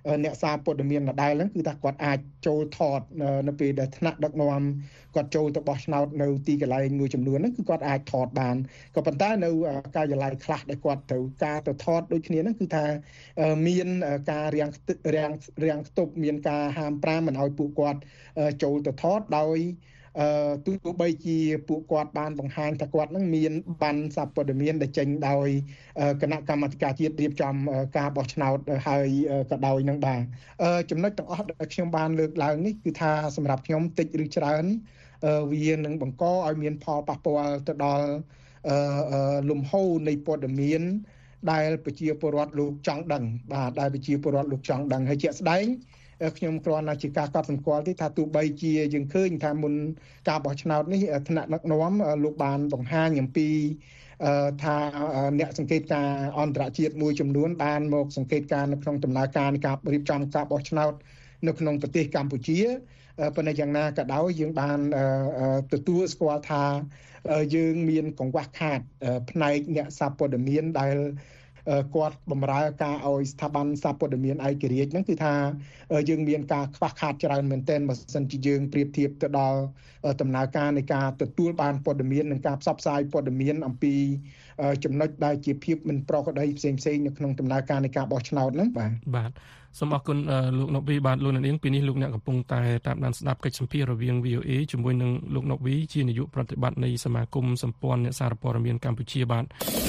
អ្នកសារព័ត៌មានដដែលហ្នឹងគឺថាគាត់អាចចូលថតនៅពេលដែលថ្នាក់ដឹកនាំគាត់ចូលទៅបោះឆ្នោតនៅទីកន្លែងមួយចំនួនហ្នឹងគឺគាត់អាចថតបានក៏ប៉ុន្តែនៅការិយាល័យខ្លះដែលគាត់ត្រូវការទៅថតដូចគ្នាហ្នឹងគឺថាមានការរាំងរាំងរាំងខ្ទប់មានការហាមប្រាមមិនឲ្យពួកគាត់ចូលទៅថតដោយអឺទោះបីជាពួកគាត់បានបង្ហាញថាគាត់នឹងមានបានសារព័ត៌មានដែលចេញដោយគណៈកម្មាធិការជាតិរៀបចំការបោះឆ្នោតហើយក៏ដោយនឹងដែរចំណុចទាំងអស់ដែលខ្ញុំបានលើកឡើងនេះគឺថាសម្រាប់ខ្ញុំតិចឬច្រើនវានឹងបង្កឲ្យមានផលប៉ះពាល់ទៅដល់លំហូរនៃព័ត៌មានដែលប្រជាពលរដ្ឋលោកចង់ដឹងបាទដែលប្រជាពលរដ្ឋលោកចង់ដឹងហើយជាក់ស្ដែងខ្ញុំគ្រាន់តែជាការកត់សម្គាល់ទេថាទោះបីជាយើងឃើញថាមុនការបោះឆ្នោតនេះថ្នាក់ដឹកនាំលោកបានបង្ហាញអំពីថាអ្នកសង្កេតការអន្តរជាតិមួយចំនួនបានមកសង្កេតការនៅក្នុងដំណើរការនៃការរៀបចំការបោះឆ្នោតនៅក្នុងប្រទេសកម្ពុជាប៉ុន្តែយ៉ាងណាក៏ដោយយើងបានទទួលស្គាល់ថាយើងមានកង្វះខាតផ្នែកអ្នកសារព័ត៌មានដែលគាត់បម្រើការឲ្យស្ថាប័នសារព័ត៌មានឯករាជ្យហ្នឹងគឺថាយើងមានការខ្វះខាតច្រើនមែនទែនបើសិនជាយើងប្រៀបធៀបទៅដល់ដំណើរការនៃការទទួលបានព័ត៌មាននិងការផ្សព្វផ្សាយព័ត៌មានអំពីចំណុចដែលជាភាពមិនប្រក្រតីផ្សេងផ្សេងនៅក្នុងដំណើរការនៃការបោះឆ្នោតហ្នឹងបាទបាទសូមអរគុណលោកណូវីបាទលោកនាងពីនេះលោកអ្នកកំពុងតែតាមដានស្ដាប់កិច្ចសម្ភាសន៍រវាង វី អូ អេ ជាមួយនឹងលោកណូវីជានាយកប្រតិបត្តិនៃសមាគមសម្ព័ន្ធអ្នកសារព័ត៌មានកម្ពុជាបាទ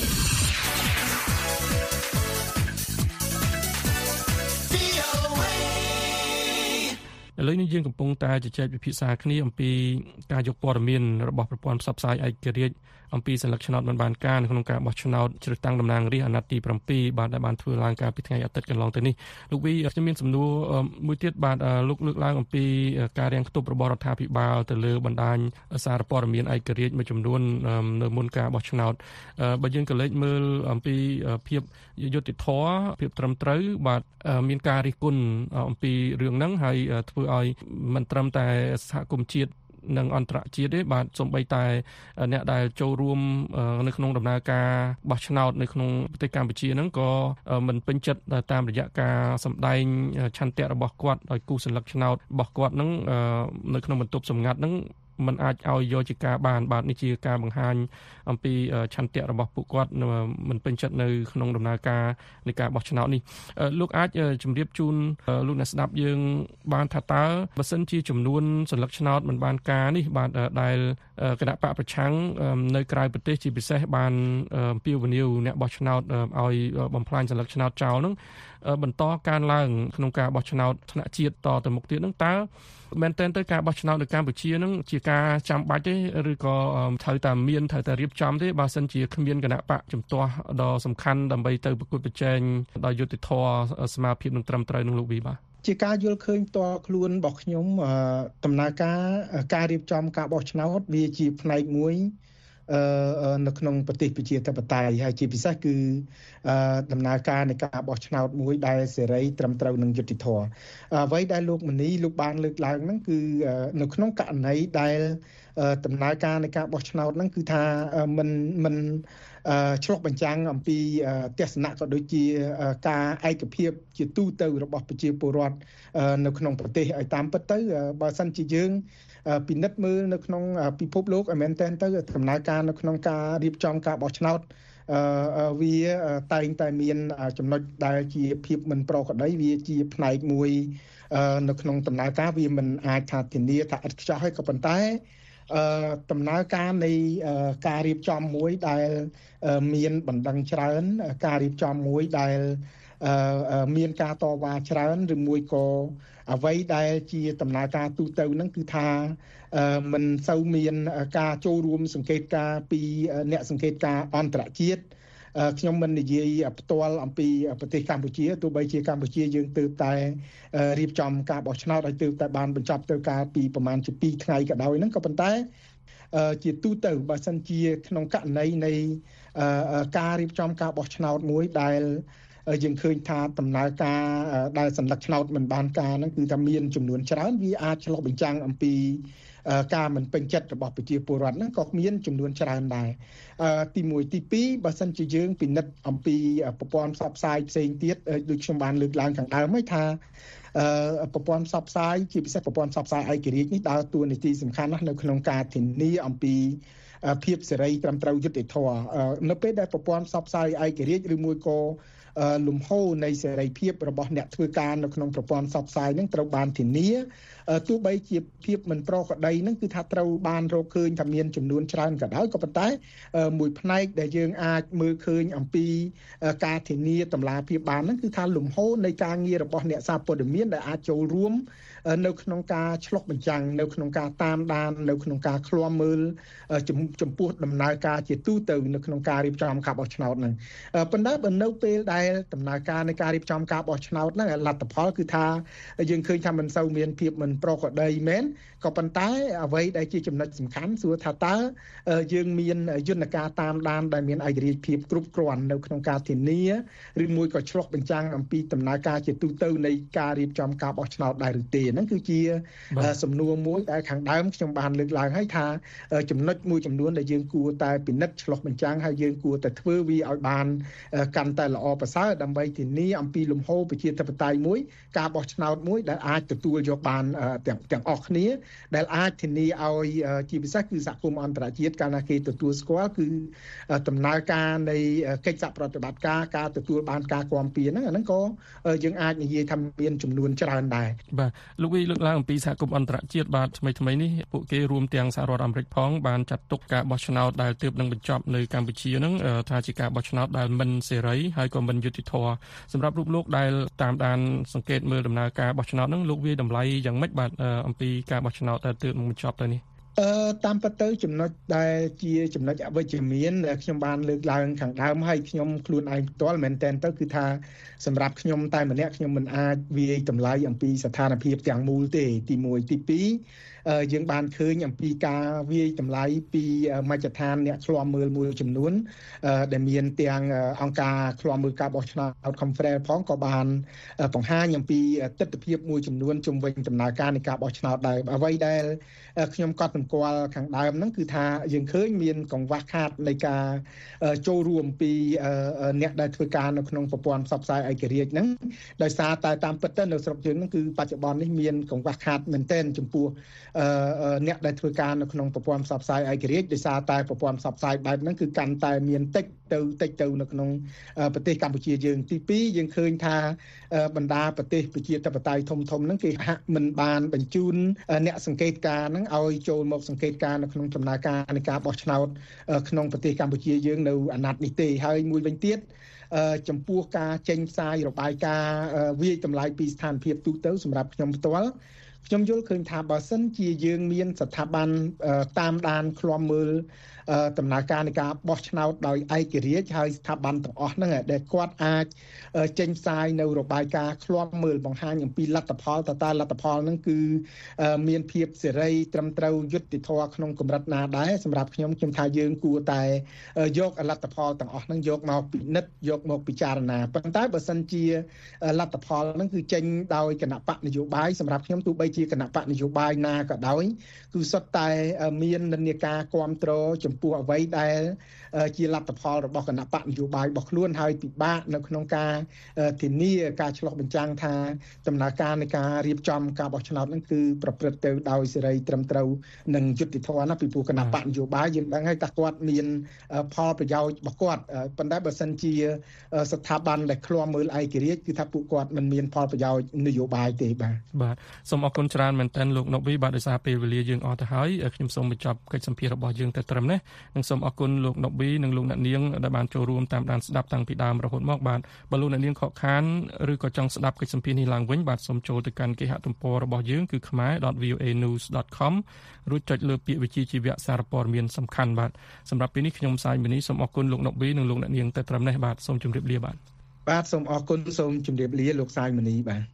ឥឡូវនេះយើងកំពុងតែជជែកពិភាក្សាគ្នាអំពីការយកព័ត៌មានរបស់ប្រព័ន្ធផ្សព្វផ្សាយឯករាជ្យអំពីសញ្ញាឆ្នោតមិនបានការក្នុងការបោះឆ្នោតជ្រើសតាំងតំណាងរាស្ត្រអាណត្តិទី7បាទដែលបានធ្វើឡើងកាលពីថ្ងៃអាទិត្យកន្លងទៅនេះលោកវីខ្ញុំមានសំណួរមួយទៀតបាទលោកលើកឡើងអំពីការរាំងខ្ទប់របស់រដ្ឋាភិបាលទៅលើបណ្ដាញសារព័ត៌មានឯករាជ្យមួយចំនួននៅមុនការបោះឆ្នោតបើយើងក៏លេចមើលអំពីភាពយុត្តិធម៌ភាពត្រឹមត្រូវបាទមានការរិះគន់អំពីរឿងហ្នឹងហើយធ្វើឲ្យមិនត្រឹមតែសហគមន៍ជាតិនិងអន្តរជាតិទេបាទសូម្បីតែអ្នកដែលចូលរួមនៅក្នុងដំណើរការបោះឆ្នោតនៅក្នុងប្រទេសកម្ពុជាហ្នឹងក៏មិនពេញចិត្តតាមរយៈការសម្ដែងឆន្ទៈរបស់គាត់ឲ្យគូសញ្ញឆ្នោតរបស់គាត់ហ្នឹងនៅក្នុងបន្ទប់សម្ងាត់ហ្នឹងมันអាចឲ្យយកជាការបានបាទនេះជាការបង្ហាញអំពីឆន្ទៈរបស់ពួកគាត់មិនពេញចិត្តនៅក្នុងដំណើរការនៃការបោះឆ្នោតនេះលោកអាចជម្រាបជូនលោកអ្នកស្ដាប់យើងបានថាតើបើសិនជាចំនួនសញ្ញាឆ្នោតមិនបានការនេះបាទដែលគណៈបកប្រឆាំងនៅក្រៅប្រទេសជាពិសេសបានអំពាវនាវអ្នកបោះឆ្នោតឲ្យបំផ្លាញសញ្ញាឆ្នោតចោលហ្នឹងបន្តកើនឡើងក្នុងការបោះឆ្នោតថ្នាក់ជាតិតទៅមុខទៀតហ្នឹងតើមែនតើទៅការបោះឆ្នោតនៅកម្ពុជានឹងជាការចាំបាច់ទេឬក៏ត្រូវតែមានត្រូវតែរៀបចំទេបើសិនជាគ្មានគណៈបកជំទាស់ដ៏សំខាន់ដើម្បីទៅប្រកួតប្រជែងដោយយុត្តិធម៌សមាភិបនឹងត្រឹមត្រូវនឹងលោកវីបាទជាការយល់ឃើញផ្ទាល់ខ្លួនរបស់ខ្ញុំដំណើរការការរៀបចំការបោះឆ្នោតវាជាផ្នែកមួយនៅក្នុងប្រទេសប្រជាធិបតេយ្យហើយជាពិសេសគឺដំណើរការនៃការបោះឆ្នោតមួយដែលសេរីត្រឹមត្រូវនឹងយុត្តិធម៌អ្វីដែលលោកមនីលោកបានលើកឡើងហ្នឹងគឺនៅក្នុងករណីដែលដំណើរការនៃការបោះឆ្នោតហ្នឹងគឺថាมันมันឆ្លុះបញ្ចាំងអំពីទស្សនៈក៏ដូចជាការឯកភាពជាទូទៅរបស់ប្រជាពលរដ្ឋនៅក្នុងប្រទេសឲ្យតាមពិតទៅបើសិនជាយើងពិនិត្យមើលនៅក្នុងពិភពលោកឲ្យមែនតើទៅដំណើរការនៅក្នុងការរៀបចំការបោះឆ្នោតវាតែងតែមានចំណុចដែលជាភាពមិនប្រក្រតីវាជាផ្នែកមួយនៅក្នុងដំណើរការវាមិនអាចថាធានាថាឥតខ្ចោះហើយក៏ប៉ុន្តែដំណើរការនៃការរៀបចំមួយដែលមានបណ្ដឹងច្រើនការរៀបចំមួយដែលមានការតវ៉ាច្រើនឬមួយក៏អ្វីដែលជាដំណើរការទូទៅហ្នឹងគឺថាมันសូវមានការចូលរួមសង្កេតការពីអ្នកសង្កេតការអន្តរជាតិខ្ញុំមិននិយាយផ្ទាល់អំពីប្រទេសកម្ពុជាទោះបីជាកម្ពុជាយើងទើបតែរៀបចំការបោះឆ្នោតឲ្យទើបតែបានបញ្ចប់ទៅកាលពីប្រហែលជាពីរថ្ងៃក៏ដោយហ្នឹងក៏ប៉ុន្តែជាទូទៅបើសិនជាក្នុងករណីនៃការរៀបចំការបោះឆ្នោតមួយដែលយើងឃើញថាដំណើរការដែលសន្លឹកឆ្នោតមិនបានការហ្នឹងគឺថាមានចំនួនច្រើនវាអាចឆ្លុះបញ្ចាំងអំពីការមិនពេញចិត្តរបស់ប្រជាពលរដ្ឋហ្នឹងក៏មានចំនួនច្រើនដែរទីមួយទីពីរបើសិនជាយើងពិនិត្យអំពីប្រព័ន្ធផ្សព្វផ្សាយផ្សេងទៀតដូចខ្ញុំបានលើកឡើងខាងដើមហ្នឹងថាប្រព័ន្ធផ្សព្វផ្សាយជាពិសេសប្រព័ន្ធផ្សព្វផ្សាយឯករាជ្យនេះដើរតួនាទីសំខាន់ណាស់នៅក្នុងការធានាអំពីភាពសេរីត្រឹមត្រូវយុត្តិធម៌នៅពេលដែលប្រព័ន្ធផ្សព្វផ្សាយឯករាជ្យឬមួយក៏លំហូរនៃសេរីភាពរបស់អ្នកធ្វើការនៅក្នុងប្រព័ន្ធផ្សព្វផ្សាយនឹងត្រូវបានធានាទោះបីជាភាពមិនប្រក្រតីនឹងគឺថាត្រូវបានរកឃើញថាមានចំនួនច្រើនក៏ដោយក៏ប៉ុន្តែមួយផ្នែកដែលយើងអាចមើលឃើញអំពីការធានាតម្លាភាពបានហ្នឹងគឺថាលំហូរនៃការងាររបស់អ្នកសារព័ត៌មានដែលអាចចូលរួមនៅក្នុងការឆ្លុះបញ្ចាំងនៅក្នុងការតាមដាននៅក្នុងការឃ្លាំមើលចំពោះដំណើរការជាទូទៅនៅក្នុងការរៀបចំការបោះឆ្នោតហ្នឹងប៉ុន្តែបើនៅពេលដែលដំណើរការនៃការរៀបចំការបោះឆ្នោតហ្នឹងលទ្ធផលគឺថាយើងឃើញថាមិនសូវមានភាពមិនប្រក្រតីមែនក៏ប៉ុន្តែអ្វីដែលជាចំណុចសំខាន់សួរថាតើយើងមានយន្តការតាមដានដែលមានឯករាជ្យភាពគ្រប់គ្រាន់នៅក្នុងការធានាឬមួយក៏ឆ្លុះបញ្ចាំងអំពីដំណើរការជាទូទៅនៃការរៀបចំការបោះឆ្នោតដែរឬទេហ្នឹងគឺជាសំណួរមួយដែលខាងដើមខ្ញុំបានលើកឡើងហើយថាចំណុចមួយចំនួនដែលយើងគួរតែពិនិត្យឆ្លុះបញ្ចាំងហើយយើងគួរតែធ្វើវាឲ្យបានកាន់តែល្អប្រសើរដើម្បីធានាអំពីលំហូរប្រជាធិបតេយ្យមួយការបោះឆ្នោតមួយដែលអាចទទួលយកបានទាំងទាំងអស់គ្នាដែលអាចធានាឲ្យជាពិសេសគឺសហគមន៍អន្តរជាតិកាលណាគេទទួលស្គាល់គឺដំណើរការនៃកិច្ចសហប្រតិបត្តិការការទទួលបានការគាំពៀហ្នឹងអាហ្នឹងក៏យើងអាចនិយាយថាមានចំនួនច្រើនដែរបាទលោកវិលើកឡើងអំពីសហគមន៍អន្តរជាតិបាទថ្មីថ្មីនេះពួកគេរួមទាំងសហរដ្ឋអាមេរិកផងបានចាត់ទុកការបោះឆ្នោតដែលទើបនឹងបញ្ចប់នៅកម្ពុជាហ្នឹងថាជាការបោះឆ្នោតដែលមិនសេរីហើយក៏មិនយុត្តិធម៌សម្រាប់រូបលោកដែលតាមដានសង្កេតមើលដំណើរការបោះឆ្នោតហ្នឹងលោកវាតម្លៃយ៉ាងម៉េចបាទអំពីការបោះឆ្នោតដែលទើបនឹងបញ្ចប់ទៅនេះអឺតាមពិតទៅចំណុចដែលជាចំណុចអវិជ្ជមានដែលខ្ញុំបានលើកឡើងខាងដើមហើយខ្ញុំខ្លួនឯងផ្ទាល់មែនតើទៅគឺថាសម្រាប់ខ្ញុំតែម្នាក់ខ្ញុំមិនអាចវាយតម្លៃអំពីស្ថានភាពទាំងមូលទេទីមួយទីពីរយើងបានឃើញអំពីការវាយតម្លៃពីមជ្ឈដ្ឋានអ្នកឃ្លាំមើលមួយចំនួនដែលមានទាំងអង្គការឃ្លាំមើលការបោះឆ្នោត Conference ផងក៏បានបង្ហាញអំពីទស្សនវិជ្ជាមួយចំនួនជំវិញដំណើរការនៃការបោះឆ្នោតដែរអ្វីដែលខ្ញុំកត់សម្គាល់ខាងដើមហ្នឹងគឺថាយើងឃើញមានកង្វះខាតនៃការចូលរួមពីអ្នកដែលធ្វើការនៅក្នុងប្រព័ន្ធផ្សព្វផ្សាយឯករាជ្យហ្នឹងដោយសារតែតាមពិតទៅនៅស្រុកយើងហ្នឹងគឺបច្ចុប្បន្ននេះមានកង្វះខាតមែនទែនចំពោះអ្នកដែលធ្វើការនៅក្នុងប្រព័ន្ធផ្សព្វផ្សាយឯករាជ្យដោយសារតែប្រព័ន្ធផ្សព្វផ្សាយបែបហ្នឹងគឺកាន់តែមានតិចទៅតិចទៅនៅក្នុងប្រទេសកម្ពុជាយើងទីពីរយើងឃើញថាបណ្ដាប្រទេសប្រជាធិបតេយ្យធំធំហ្នឹងគេហាក់មិនបានបញ្ជូនអ្នកសង្កេតការណ៍ហ្នឹងឲ្យចូលមកសង្កេតការណ៍នៅក្នុងដំណើរការនៃការបោះឆ្នោតក្នុងប្រទេសកម្ពុជាយើងនៅអាណត្តិនេះទេហើយមួយវិញទៀតចំពោះការចេញផ្សាយរបាយការណ៍វាយតម្លៃពីស្ថានភាពទូទៅសម្រាប់ខ្ញុំផ្ទាល់ខ្ញុំយល់ឃើញថាបើសិនជាយើងមានស្ថាប័នតាមដានឃ្លាំមើលដំណើរការនៃការបោះឆ្នោតដោយឯករាជ្យហើយស្ថាប័នទាំងអស់ហ្នឹងដែលគាត់អាចចេញផ្សាយនៅរបាយការណ៍ឃ្លាំមើលបង្ហាញអំពីលទ្ធផលតើតើលទ្ធផលហ្នឹងគឺមានភាពសេរីត្រឹមត្រូវយុត្តិធម៌ក្នុងកម្រិតណាដែរសម្រាប់ខ្ញុំខ្ញុំថាយើងគួរតែយកលទ្ធផលទាំងអស់ហ្នឹងយកមកពិនិត្យយកមកពិចារណាប៉ុន្តែបើសិនជាលទ្ធផលហ្នឹងគឺចេញដោយគណៈបកនយោបាយសម្រាប់ខ្ញុំទោះបីជាគណៈបកនយោបាយណាក៏ដោយគឺសុទ្ធតែមាននិន្នាការគ្រប់គ្រងចំពោះអ្វីដែលជាលទ្ធផលរបស់គណៈបកនយោបាយរបស់ខ្លួនហើយពិបាកនៅក្នុងការធានាការឆ្លុះបញ្ចាំងថាដំណើរការនៃការរៀបចំការបោះឆ្នោតហ្នឹងគឺប្រព្រឹត្តទៅដោយសេរីត្រឹមត្រូវនិងយុត្តិធម៌ណាពីព្រោះគណៈបកនយោបាយយើងដឹងហើយថាគាត់មានផលប្រយោជន៍របស់គាត់ប៉ុន្តែបើសិនជាស្ថាប័នដែលឃ្លាំមើលឯករាជ្យគឺថាពួកគាត់មិនមានផលប្រយោជន៍នយោបាយទេបាទបាទសូមអរគុណច្រើនមែនទែនលោកណូវីបាទដោយសារពេលវេលាយើងអស់ទៅហើយខ្ញុំសូមបញ្ចប់កិច្ចសម្ភាសន៍របស់យើងតែត្រឹមនេះនិងសូមអរគុណលោកណូវីនិងលោកអ្នកនាងដែលបានចូលរួមតាមដានស្ដាប់តាំងពីដើមរហូតមកបាទបើលោកអ្នកនាងខកខានឬក៏ចង់ស្ដាប់កិច្ចសម្ភាសន៍នេះឡើងវិញបាទសូមចូលទៅកាន់គេហទំព័ររបស់យើងគឺ khmae dot v o a news dot com រួចចុចលើពាក្យវិទ្យាជីវៈសារព័ត៌មានសំខាន់បាទសម្រាប់ពេលនេះខ្ញុំសាយមនីសូមអរគុណលោកណូវីនិងលោកអ្នកនាងតែត្រឹមនេះបាទសូមជម្រាបលាបាទបាទសូមអរគុណសូមជម្រាបលាលោកសាយមនីបាទ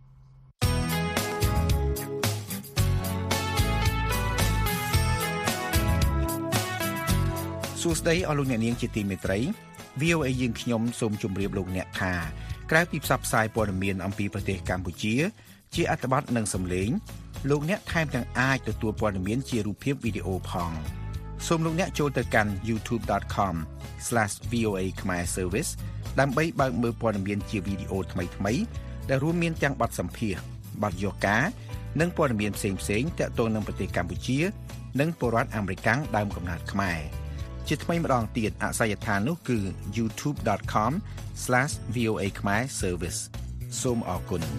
សួស្តីអស់លោកអ្នកនាងជាទីមេត្រី វី អូ เอ យើងខ្ញុំសូមជម្រាបលោកអ្នកថាក្រៅពីផ្សព្វផ្សាយព័ត៌មានអំពីប្រទេសកម្ពុជាជាអត្ថបទនិងសំឡេងលោកអ្នកថែមទាំងអាចទទួលព័ត៌មានជារូបភាពវីដេអូផងសូមលោកអ្នកចូលទៅកាន់ ยูทูบ ដอท คอม ស្លេស វី អូ เอ Khmer Service ដើម្បីបើកមើលព័ត៌មានជាវីដេអូថ្មីៗដែលរួមមានទាំងបទសម្ភាសន៍បទយកការនិងព័ត៌មានផ្សេងៗទាក់ទងនឹងប្រទេសកម្ពុជានិងពលរដ្ឋអាមេរិកដើមកំណើតខ្មែរជាថ្មីម្ដងទៀតអាសយដ្ឋាននោះគឺ ยูทูบ ដอท คอม ស្លេស វី អូ เอ Khmer Service សូមអរគុណ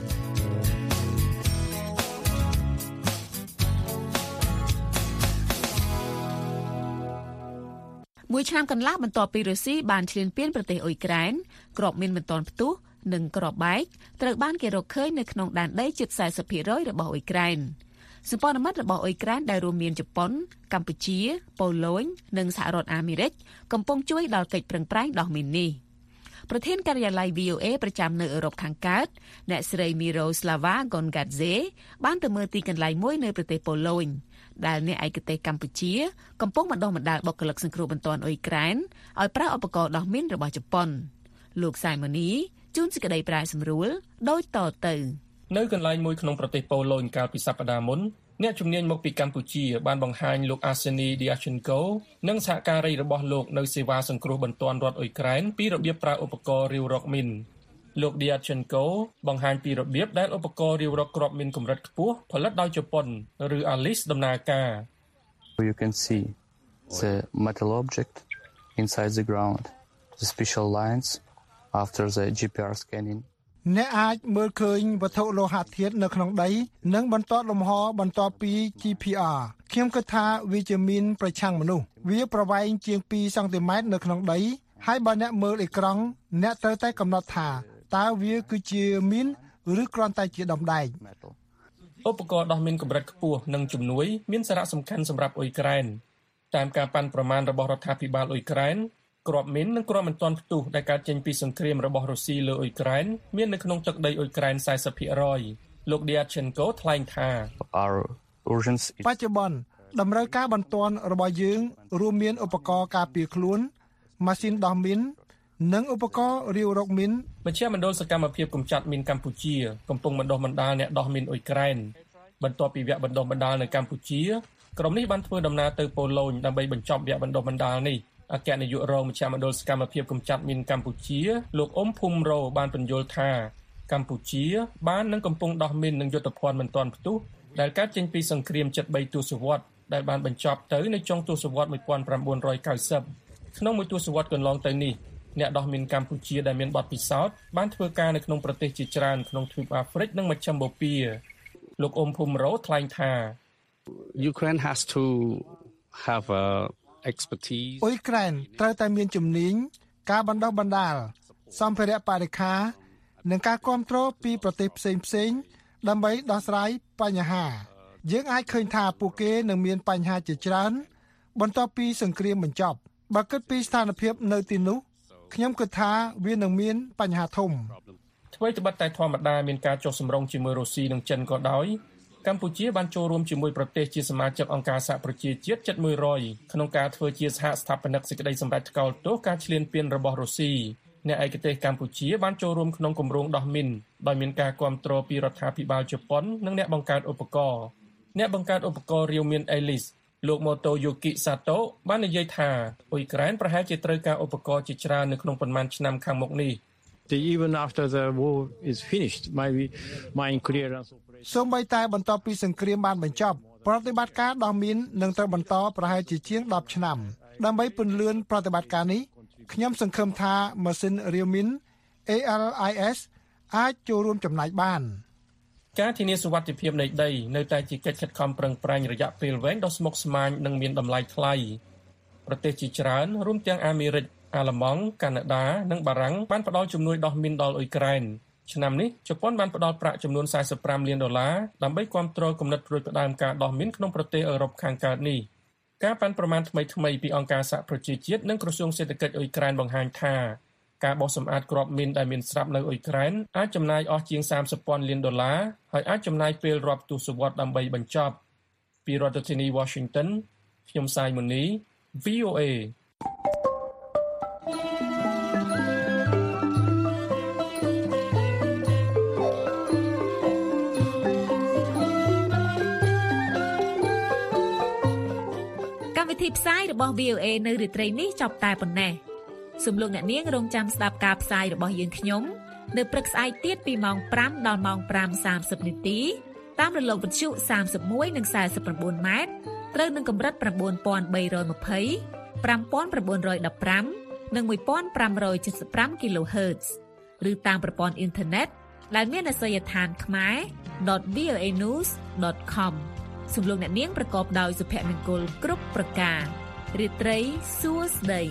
មួយឆ្នាំកន្លះបន្ទាប់ពីរុស្ស៊ីបានឈ្លានពានប្រទេសអ៊ុយក្រែនគ្រាប់មីនមិនទាន់ផ្ទុះនិងគ្រាប់បែកត្រូវបានគេរកឃើញនៅក្នុងដែនដីជិត สี่สิบភាគរយ របស់អ៊ុយក្រែនសម្ព័ន្ធមិត្តរបស់អ៊ុយក្រែនដែលរួមមានជប៉ុនកម្ពុជាប៉ូឡូញនិងសហរដ្ឋអាមេរិកកំពុងជួយដល់កិច្ចប្រឹងប្រែងដោះមីននេះប្រធានការិយាល័យ វី អូ เอ ប្រចាំនៅអឺរ៉ុបខាងកើតអ្នកស្រី Miroslava Gongadze បានទៅមើលទីកន្លែងមួយនៅប្រទេសប៉ូឡូញដែលអ្នកឯកទេសកម្ពុជាកំពុងបណ្ដុះបណ្ដាលបុគ្គលិកសង្គ្រោះបន្ទាន់អ៊ុយក្រែនឲ្យប្រើឧបករណ៍ដោះមីនរបស់ជប៉ុនលោកសៃម៉ូនីជួនសេចក្តីប្រាយសម្រួលដូចតទៅនៅកន្លែងមួយក្នុងប្រទេសប៉ូឡូញកាលពីសប្តាហ៍មុនអ្នកជំនាញមកពីកម្ពុជាបានបង្ហាញលោក Arseniy Diachenko និងសហការីរបស់លោកនៅសេវាសង្គ្រោះបន្ទាន់រដ្ឋអ៊ុយក្រែនពីរបៀបប្រើឧបករណ៍រាវរកមីនលោក Diachenko បង្ហាញពីរបៀបដែលឧបករណ៍រាវរកគ្រាប់មីនកម្រិតខ្ពស់ផលិតដោយជប៉ុនឬ Alice ដំណើរការ You can see the metal object inside the ground the special lines after the ជី พี អារ scanning អ្នកអាចមើលឃើញវត្ថុលោហៈធាតុនៅក្នុងដីនិងបន្ទាត់លំហបន្ទាប់ពី ជី พี អារ ខ្ញុំគិតថាវាជាមីនប្រឆាំងមនុស្សវាប្រវែងជាង ពីរ សង់ទីម៉ែត្រនៅក្នុងដីហើយបើអ្នកមើលអេក្រង់អ្នកត្រូវតែកំណត់ថាតើវាគឺជាមីនឬគ្រាន់តែជាដុំដែកឧបករណ៍ដោះមីនកម្រិតខ្ពស់និងជំនួយមានសារៈសំខាន់សម្រាប់អ៊ុយក្រែនតាមការប៉ាន់ប្រមាណរបស់រដ្ឋាភិបាលអ៊ុយក្រែនគ្រាប់មីននិងគ្រាប់មិនទាន់ផ្ទុះដែលកើតចេញពីសង្គ្រាមរបស់រុស្ស៊ីលើអ៊ុយក្រែនមាននៅក្នុងទឹកដីអ៊ុយក្រែន สี่สิบភាគរយ លោក Diachenko ថ្លែងថាបច្ចុប្បន្នតម្រូវការបន្ទាន់របស់យើងរួមមានឧបករណ៍ការពារខ្លួនម៉ាស៊ីនដោះមីននិងឧបករណ៍រាវរកមីនមជ្ឈមណ្ឌលសកម្មភាពកម្ចាត់មីនកម្ពុជាកំពុងបណ្ដុះបណ្ដាលអ្នកដោះមីនអ៊ុយក្រែនបន្ទាប់ពីវគ្គបណ្ដុះបណ្ដាលនៅកម្ពុជាក្រុមនេះបានធ្វើដំណើរទៅប៉ូឡូញដើម្បីបញ្ចប់វគ្គបណ្ដុះបណ្ដាលនេះអគ្គនាយករងមជ្ឈមណ្ឌលសកម្មភាពកម្ចាត់មីនកម្ពុជាលោកអ៊ុំភូមិរ៉ូបានបញ្យល់ថាកម្ពុជាបាននឹងកំពុងដោះមីននិងយុទ្ធភ័ណ្ឌមិនទាន់ផ្ទុះដែលកើតចេញពីសង្គ្រាមជិតបីទសវត្សរ៍ដែលបានបញ្ចប់ទៅនៅចុងទសវត្សរ៍nineteen ninetyក្នុងមួយទសវត្សរ៍កន្លងទៅនេះអ្នកដោះមីនកម្ពុជាដែលមានបទពិសោធន៍បានធ្វើការនៅក្នុងប្រទេសជាច្រើនក្នុងទ្វីបអាហ្វ្រិកនិងមជ្ឈិមបូព៌ាលោកអ៊ុំភូមិរ៉ូថ្លែងថា Ukraine has to have a expertise អ៊ុយក្រែនត្រូវតែមានជំនាញការបណ្ដុះបណ្ដាលសម្ភារៈបរិក្ខារនិងការគាំទ្រពីប្រទេសផ្សេងផ្សេងដើម្បីដោះស្រាយបញ្ហាយើងអាចឃើញថាពួកគេនឹងមានបញ្ហាជាច្រើនបន្ទាប់ពីសង្គ្រាមបញ្ចប់បើគិតពីស្ថានភាពនៅទីនោះខ្ញុំគិតថាវានឹងមានបញ្ហាធំអ្វីត្បិតតែធម្មតាមានការចុះសម្រុងជាមួយរុស្ស៊ីនិងចិនក៏ដោយកម្ពុជាបានចូលរួមជាមួយប្រទេសជាសមាជិកអង្គការសហប្រជាជាតិជិតមួយរយក្នុងការធ្វើជាសហស្ថាបនិកសេចក្តីសម្រេចថ្កោលទោសការឈ្លានពានរបស់រុស្ស៊ីអ្នកឯកទេសកម្ពុជាបានចូលរួមក្នុងគម្រោងដោះមីនដោយមានការគាំទ្រពីរដ្ឋាភិបាលជប៉ុននិងអ្នកបង្កើតឧបករណ៍អ្នកបង្កើតឧបករណ៍រាវមីន Alice លោក Motoyuki Sato បាននិយាយថាអ៊ុយក្រែនប្រហែលជាត្រូវការឧបករណ៍ជាច្រើននៅក្នុងប៉ុន្មានឆ្នាំខាងមុខនេះ Even after the war is finished my mine clearance សូម្បីតែបន្ទាប់ពីសង្គ្រាមបានបញ្ចប់ប្រតិបត្តិការដោះមីននឹងត្រូវបន្តប្រហែលជាជាងដប់ឆ្នាំដើម្បីពន្លឿនប្រតិបត្តិការនេះខ្ញុំសង្ឃឹមថាម៉ាស៊ីនរាវមីន เอ แอล ไอ เอส អាចចូលរួមចំណែកបានការធានាសុវត្ថិភាពនៃដីនៅតែជាកិច្ចខិតខំប្រឹងប្រែងរយៈពេលវែងដ៏ស្មុគស្មាញនិងមានតម្លៃថ្លៃប្រទេសជាច្រើនរួមទាំងអាមេរិកអាល្លឺម៉ង់កាណាដានិងបារាំងបានផ្តល់ជំនួយដោះមីនដល់អ៊ុយក្រែនឆ្នាំនេះជប៉ុនបានផ្តល់ប្រាក់ចំនួនสี่สิบห้าលានដុល្លារដើម្បីគាំទ្រគំនិតរួចផ្ដើមការដោះមីនក្នុងប្រទេសអឺរ៉ុបខាងកើតនេះការប៉ាន់ប្រមាណថ្មីៗពីអង្គការសហប្រជាជាតិនិងក្រសួងសេដ្ឋកិច្ចអ៊ុយក្រែនបង្ហាញថាការបោសសម្អាតគ្រាប់មីនដែលមានស្រាប់នៅអ៊ុយក្រែនអាចចំណាយអស់ជាង三十ពាន់លានដុល្លារហើយអាចចំណាយពេលរាប់ទសវត្សរ៍ដើម្បីបញ្ចប់ពីរដ្ឋធានី Washington ខ្ញុំសាយមុនី វី អូ เอធីផ្សាយរបស់ វី អូ เอ នៅរាត្រីនេះចប់តែប៉ុណ្ណេះសូមលោកអ្នកនាងរងចាំស្ដាប់ការផ្សាយរបស់យើងខ្ញុំនៅព្រឹកស្អែកទៀតពីម៉ោងប្រាំដល់ម៉ោងប្រាំសាមសិបនាទីតាមរលកវិទ្យុសាមសិបមួយនិងសាសិប៩ម៉ែត្រត្រូវនឹងកម្រិត៩,៣២០ ៥,៩១៥ និងមួយពាន់ប្រាំរយចិតសិបប្រាំ kHz ឬតាមប្រព័ន្ធអ៊ីនធឺណិតដែលមានអាសយដ្ឋានខ្មែរ ដត វី អូ เอ news ដត com សូមលោកអ្នកនាងប្រកបដោយសុភមង្គលគ្រប់ប្រការរាត្រីសួស្តី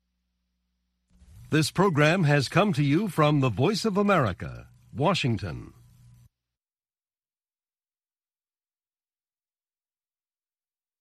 This program has come to you from the Voice of America, Washington.